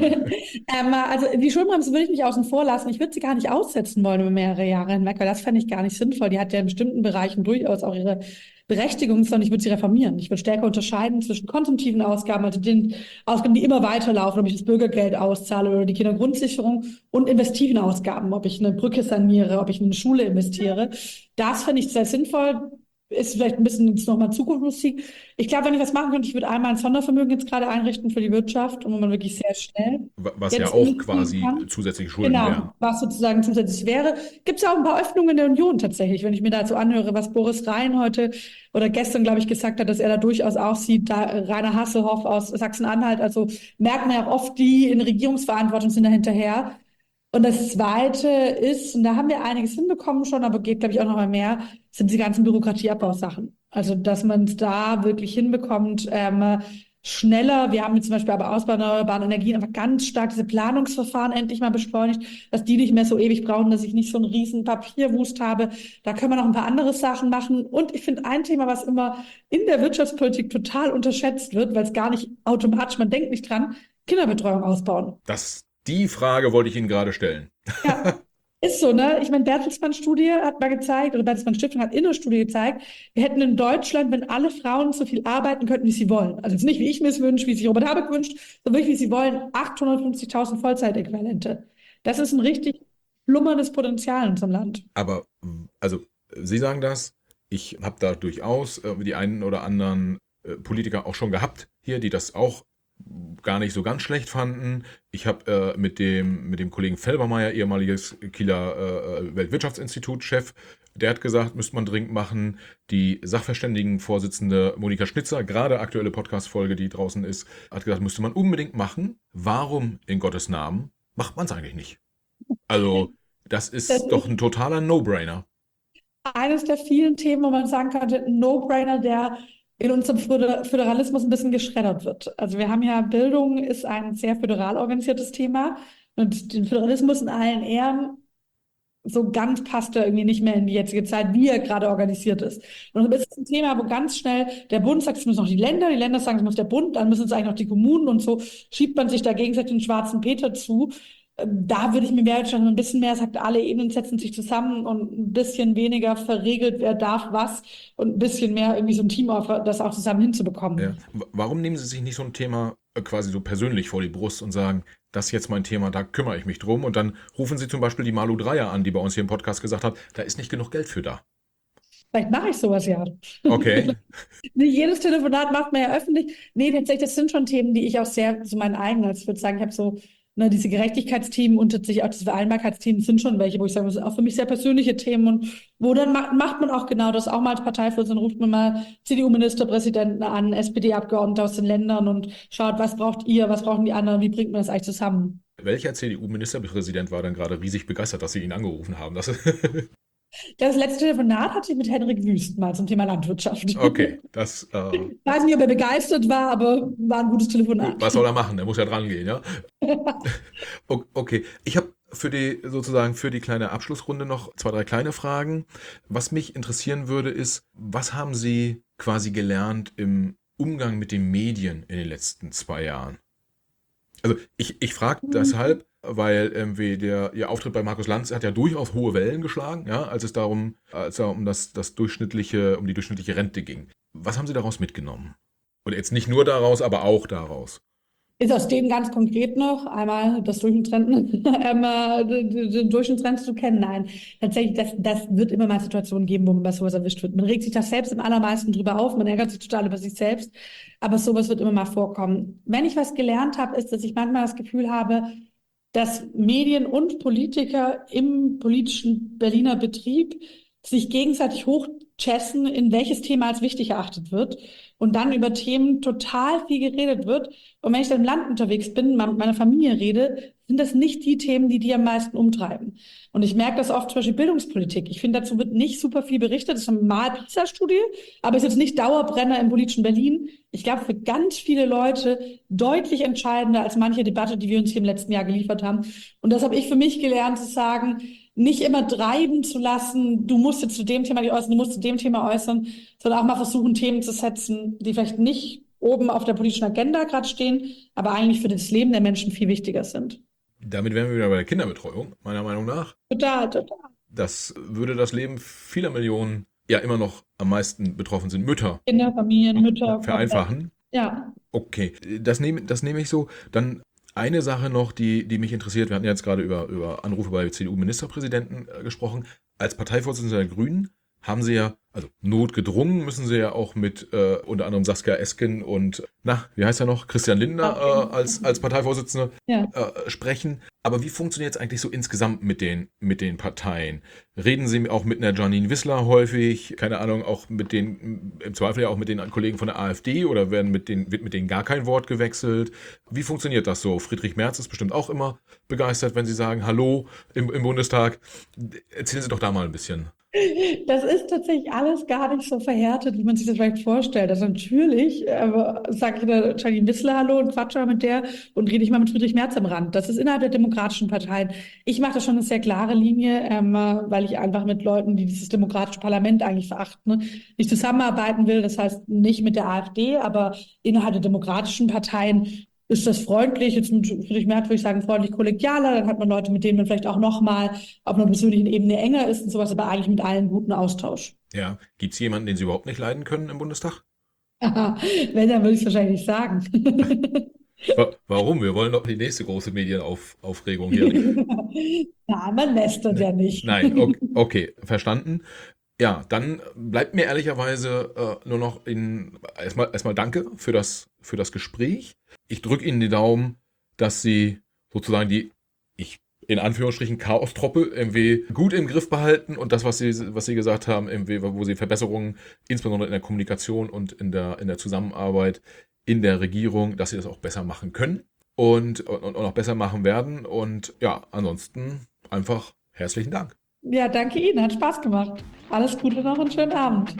Also die Schuldenbremse würde ich nicht außen vor lassen. Ich würde sie gar nicht aussetzen wollen über mehrere Jahre hinweg, weil das fände ich gar nicht sinnvoll. Die hat ja in bestimmten Bereichen durchaus auch ihre Berechtigung, sondern ich würde sie reformieren. Ich würde stärker unterscheiden zwischen konsumtiven Ausgaben, also den Ausgaben, die immer weiterlaufen, ob ich das Bürgergeld auszahle oder die Kindergrundsicherung, und investiven Ausgaben, ob ich eine Brücke saniere, ob ich in eine Schule investiere. Das fände ich sehr sinnvoll. Ist vielleicht ein bisschen jetzt nochmal Zukunftsmusik. Ich glaube, wenn ich was machen könnte, ich würde einmal ein Sondervermögen jetzt gerade einrichten für die Wirtschaft, und wo man wirklich sehr schnell Was ja jetzt auch investieren quasi kann. zusätzliche Schulden wären. Genau, was sozusagen zusätzlich wäre. Gibt es auch ein paar Öffnungen in der Union tatsächlich, wenn ich mir dazu anhöre, was Boris Rhein heute oder gestern, glaube ich, gesagt hat, dass er da durchaus auch sieht, da Rainer Hasselhoff aus Sachsen-Anhalt, also merkt man ja auch oft, die in Regierungsverantwortung sind da hinterher. Und das Zweite ist, und da haben wir einiges hinbekommen schon, aber geht, glaube ich, auch noch mal mehr, sind die ganzen Bürokratieabbausachen. Also, dass man es da wirklich hinbekommt, schneller. Wir haben jetzt zum Beispiel aber Ausbau erneuerbaren Energien einfach ganz stark diese Planungsverfahren endlich mal beschleunigt, dass die nicht mehr so ewig brauchen, dass ich nicht so einen riesen Papierwust habe. Da können wir noch ein paar andere Sachen machen. Und ich finde ein Thema, was immer in der Wirtschaftspolitik total unterschätzt wird, weil es gar nicht automatisch, man denkt nicht dran, Kinderbetreuung ausbauen. Die Frage wollte ich Ihnen gerade stellen. Ja, ist so, ne? Ich meine, Bertelsmann-Studie hat mal gezeigt, oder Bertelsmann-Stiftung hat in der Studie gezeigt, wir hätten in Deutschland, wenn alle Frauen so viel arbeiten könnten, wie sie wollen, also jetzt nicht, wie ich mir es wünsche, wie sich Robert Habeck wünscht, sondern wirklich, wie sie wollen, 850.000 Vollzeitäquivalente. Das ist ein richtig schlummerndes Potenzial in unserem Land. Aber, also, Sie sagen das, ich habe da durchaus die einen oder anderen Politiker auch schon gehabt hier, die das auch gar nicht so ganz schlecht fanden. Ich habe mit dem Kollegen Felbermeier, ehemaliges Kieler Weltwirtschaftsinstitut-Chef, der hat gesagt, müsste man dringend machen. Die Sachverständigenvorsitzende Monika Schnitzer, gerade aktuelle Podcast-Folge, die draußen ist, hat gesagt, müsste man unbedingt machen. Warum in Gottes Namen macht man es eigentlich nicht? Also, das Das ist doch ist ein totaler No-Brainer. eines der vielen Themen, wo man sagen könnte, ein No-Brainer, der in unserem Föderalismus ein bisschen geschreddert wird. Also wir haben ja, Bildung ist ein sehr föderal organisiertes Thema, und den Föderalismus in allen Ehren. so ganz passt er irgendwie nicht mehr in die jetzige Zeit, wie er gerade organisiert ist. Und das ist ein Thema, wo ganz schnell der Bund sagt, es müssen noch die Länder sagen, es muss der Bund, dann müssen es eigentlich noch die Kommunen und so schiebt man sich da gegenseitig den schwarzen Peter zu. Da würde ich mir mehr schon ein bisschen mehr, sagt, alle Ebenen setzen sich zusammen und ein bisschen weniger verregelt, wer darf was und ein bisschen mehr irgendwie so ein Team auf, das auch zusammen hinzubekommen. Ja. Warum nehmen Sie sich nicht so ein Thema quasi so persönlich vor die Brust und sagen, das ist jetzt mein Thema, da kümmere ich mich drum, und dann rufen Sie zum Beispiel die Malu Dreyer an, die bei uns hier im Podcast gesagt hat, da ist nicht genug Geld für da. Vielleicht mache ich sowas ja. Okay. Nicht jedes Telefonat macht man ja öffentlich. Nee, tatsächlich, das sind schon Themen, die ich auch sehr, so meinen eigenen, also ich würde sagen, ich habe so, ne, diese Gerechtigkeitsthemen und tatsächlich auch diese Vereinbarkeitsthemen sind schon welche, wo ich sage, das sind auch für mich sehr persönliche Themen, und wo dann macht man auch genau das, auch mal als Parteivorsitzender ruft man mal CDU-Ministerpräsidenten an, SPD-Abgeordnete aus den Ländern und schaut, was braucht ihr, was brauchen die anderen, wie bringt man das eigentlich zusammen? Welcher CDU-Ministerpräsident war dann gerade riesig begeistert, dass Sie ihn angerufen haben? Das letzte Telefonat hatte ich mit Henrik Wüst mal zum Thema Landwirtschaft. Okay, Ich weiß nicht, ob er begeistert war, aber war ein gutes Telefonat. was soll er machen? Er muss ja dran gehen, ja? Okay, ich habe für die kleine Abschlussrunde noch 2, 3 kleine Fragen. Was mich interessieren würde, ist, was haben Sie quasi gelernt im Umgang mit den Medien in den letzten 2 Jahren? Also ich frage deshalb, weil Ihr Auftritt bei Markus Lanz hat ja durchaus hohe Wellen geschlagen, ja, als es um die durchschnittliche Rente ging. Was haben Sie daraus mitgenommen? Oder jetzt nicht nur daraus, aber auch daraus. Ist aus dem ganz konkret noch einmal das Durchschnittsrenten, den Durchschnittsrente zu kennen? Nein, tatsächlich, das wird immer mal Situationen geben, wo man bei sowas erwischt wird. Man regt sich das selbst im allermeisten drüber auf, man ärgert sich total über sich selbst, aber sowas wird immer mal vorkommen. Wenn ich was gelernt habe, ist, dass ich manchmal das Gefühl habe, dass Medien und Politiker im politischen Berliner Betrieb sich gegenseitig hochchessen, in welches Thema als wichtig erachtet wird und dann über Themen total viel geredet wird. Und wenn ich dann im Land unterwegs bin, mit meiner Familie rede, sind das nicht die Themen, die am meisten umtreiben. Und ich merke das oft, zum Beispiel Bildungspolitik. Ich finde, dazu wird nicht super viel berichtet. Das ist eine PISA-Studie, aber ist jetzt nicht Dauerbrenner im politischen Berlin. Ich glaube, für ganz viele Leute deutlich entscheidender als manche Debatte, die wir uns hier im letzten Jahr geliefert haben. Und das habe ich für mich gelernt, zu sagen, nicht immer treiben zu lassen, du musst jetzt zu dem Thema dich äußern, du musst zu dem Thema äußern, sondern auch mal versuchen, Themen zu setzen, die vielleicht nicht oben auf der politischen Agenda gerade stehen, aber eigentlich für das Leben der Menschen viel wichtiger sind. Damit wären wir wieder bei der Kinderbetreuung, meiner Meinung nach. Total. Das würde das Leben vieler Millionen, ja immer noch am meisten betroffen sind, Mütter, Kinder, Familien, Mütter. vereinfachen. Ja. Okay, das nehme ich so. Dann eine Sache noch, die mich interessiert. Wir hatten jetzt gerade über Anrufe bei CDU-Ministerpräsidenten gesprochen. Als Parteivorsitzender der Grünen haben Sie ja, also notgedrungen müssen Sie ja auch mit unter anderem Saskia Esken und, wie heißt er noch, Christian Lindner als Parteivorsitzende sprechen. Aber wie funktioniert es eigentlich so insgesamt mit den Parteien? Reden Sie auch mit einer Janine Wissler häufig, keine Ahnung, auch im Zweifel ja auch mit den Kollegen von der AfD, oder wird mit denen gar kein Wort gewechselt? Wie funktioniert das so? Friedrich Merz ist bestimmt auch immer begeistert, wenn Sie sagen Hallo im Bundestag. Erzählen Sie doch da mal ein bisschen. Das ist tatsächlich alles gar nicht so verhärtet, wie man sich das vielleicht vorstellt. Also natürlich sage ich der Janine Wissler Hallo und quatsche mal mit der und rede ich mal mit Friedrich Merz am Rand. Das ist innerhalb der demokratischen Parteien. Ich mache da schon eine sehr klare Linie, weil ich einfach mit Leuten, die dieses demokratische Parlament eigentlich verachten, nicht zusammenarbeiten will. Das heißt nicht mit der AfD, aber innerhalb der demokratischen Parteien ist das freundlich. Jetzt mit Friedrich Merz würde ich sagen, freundlich kollegialer. Dann hat man Leute, mit denen man vielleicht auch nochmal auf einer persönlichen Ebene enger ist und sowas, aber eigentlich mit allen guten Austausch. Ja, gibt es jemanden, den Sie überhaupt nicht leiden können im Bundestag? Wenn, dann würde ich es wahrscheinlich nicht sagen. Warum? Wir wollen doch die nächste große Medienaufregung hier nicht. Nein, man lästert ja nicht. Nein, okay, verstanden. Ja, dann bleibt mir ehrlicherweise nur noch erstmal Danke für das Gespräch. Ich drücke Ihnen die Daumen, dass Sie sozusagen in Anführungsstrichen Chaos-Truppe irgendwie gut im Griff behalten, und das, was Sie gesagt haben, irgendwie, wo Sie Verbesserungen, insbesondere in der Kommunikation und in der Zusammenarbeit in der Regierung, dass Sie das auch besser machen können und auch besser machen werden. Und ja, ansonsten einfach herzlichen Dank. Ja, danke Ihnen, hat Spaß gemacht. Alles Gute noch und schönen Abend.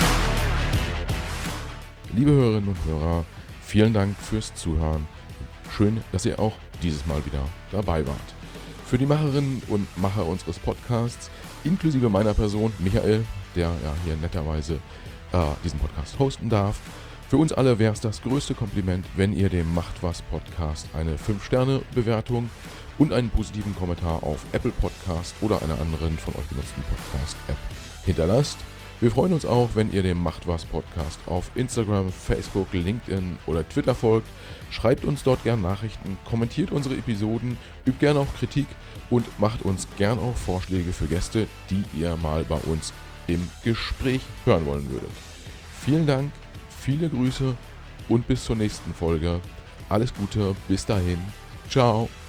Liebe Hörerinnen und Hörer, vielen Dank fürs Zuhören. schön, dass ihr auch dieses Mal wieder dabei wart. Für die Macherinnen und Macher unseres Podcasts, inklusive meiner Person, Michael, der ja hier netterweise diesen Podcast hosten darf, für uns alle wäre es das größte Kompliment, wenn ihr dem Macht was Podcast eine 5-Sterne-Bewertung und einen positiven Kommentar auf Apple Podcast oder einer anderen von euch benutzten Podcast-App hinterlasst. Wir freuen uns auch, wenn ihr dem Macht was Podcast auf Instagram, Facebook, LinkedIn oder Twitter folgt. Schreibt uns dort gern Nachrichten, kommentiert unsere Episoden, übt gern auch Kritik und macht uns gern auch Vorschläge für Gäste, die ihr mal bei uns im Gespräch hören wollen würdet. Vielen Dank, viele Grüße und bis zur nächsten Folge. Alles Gute, bis dahin. Ciao.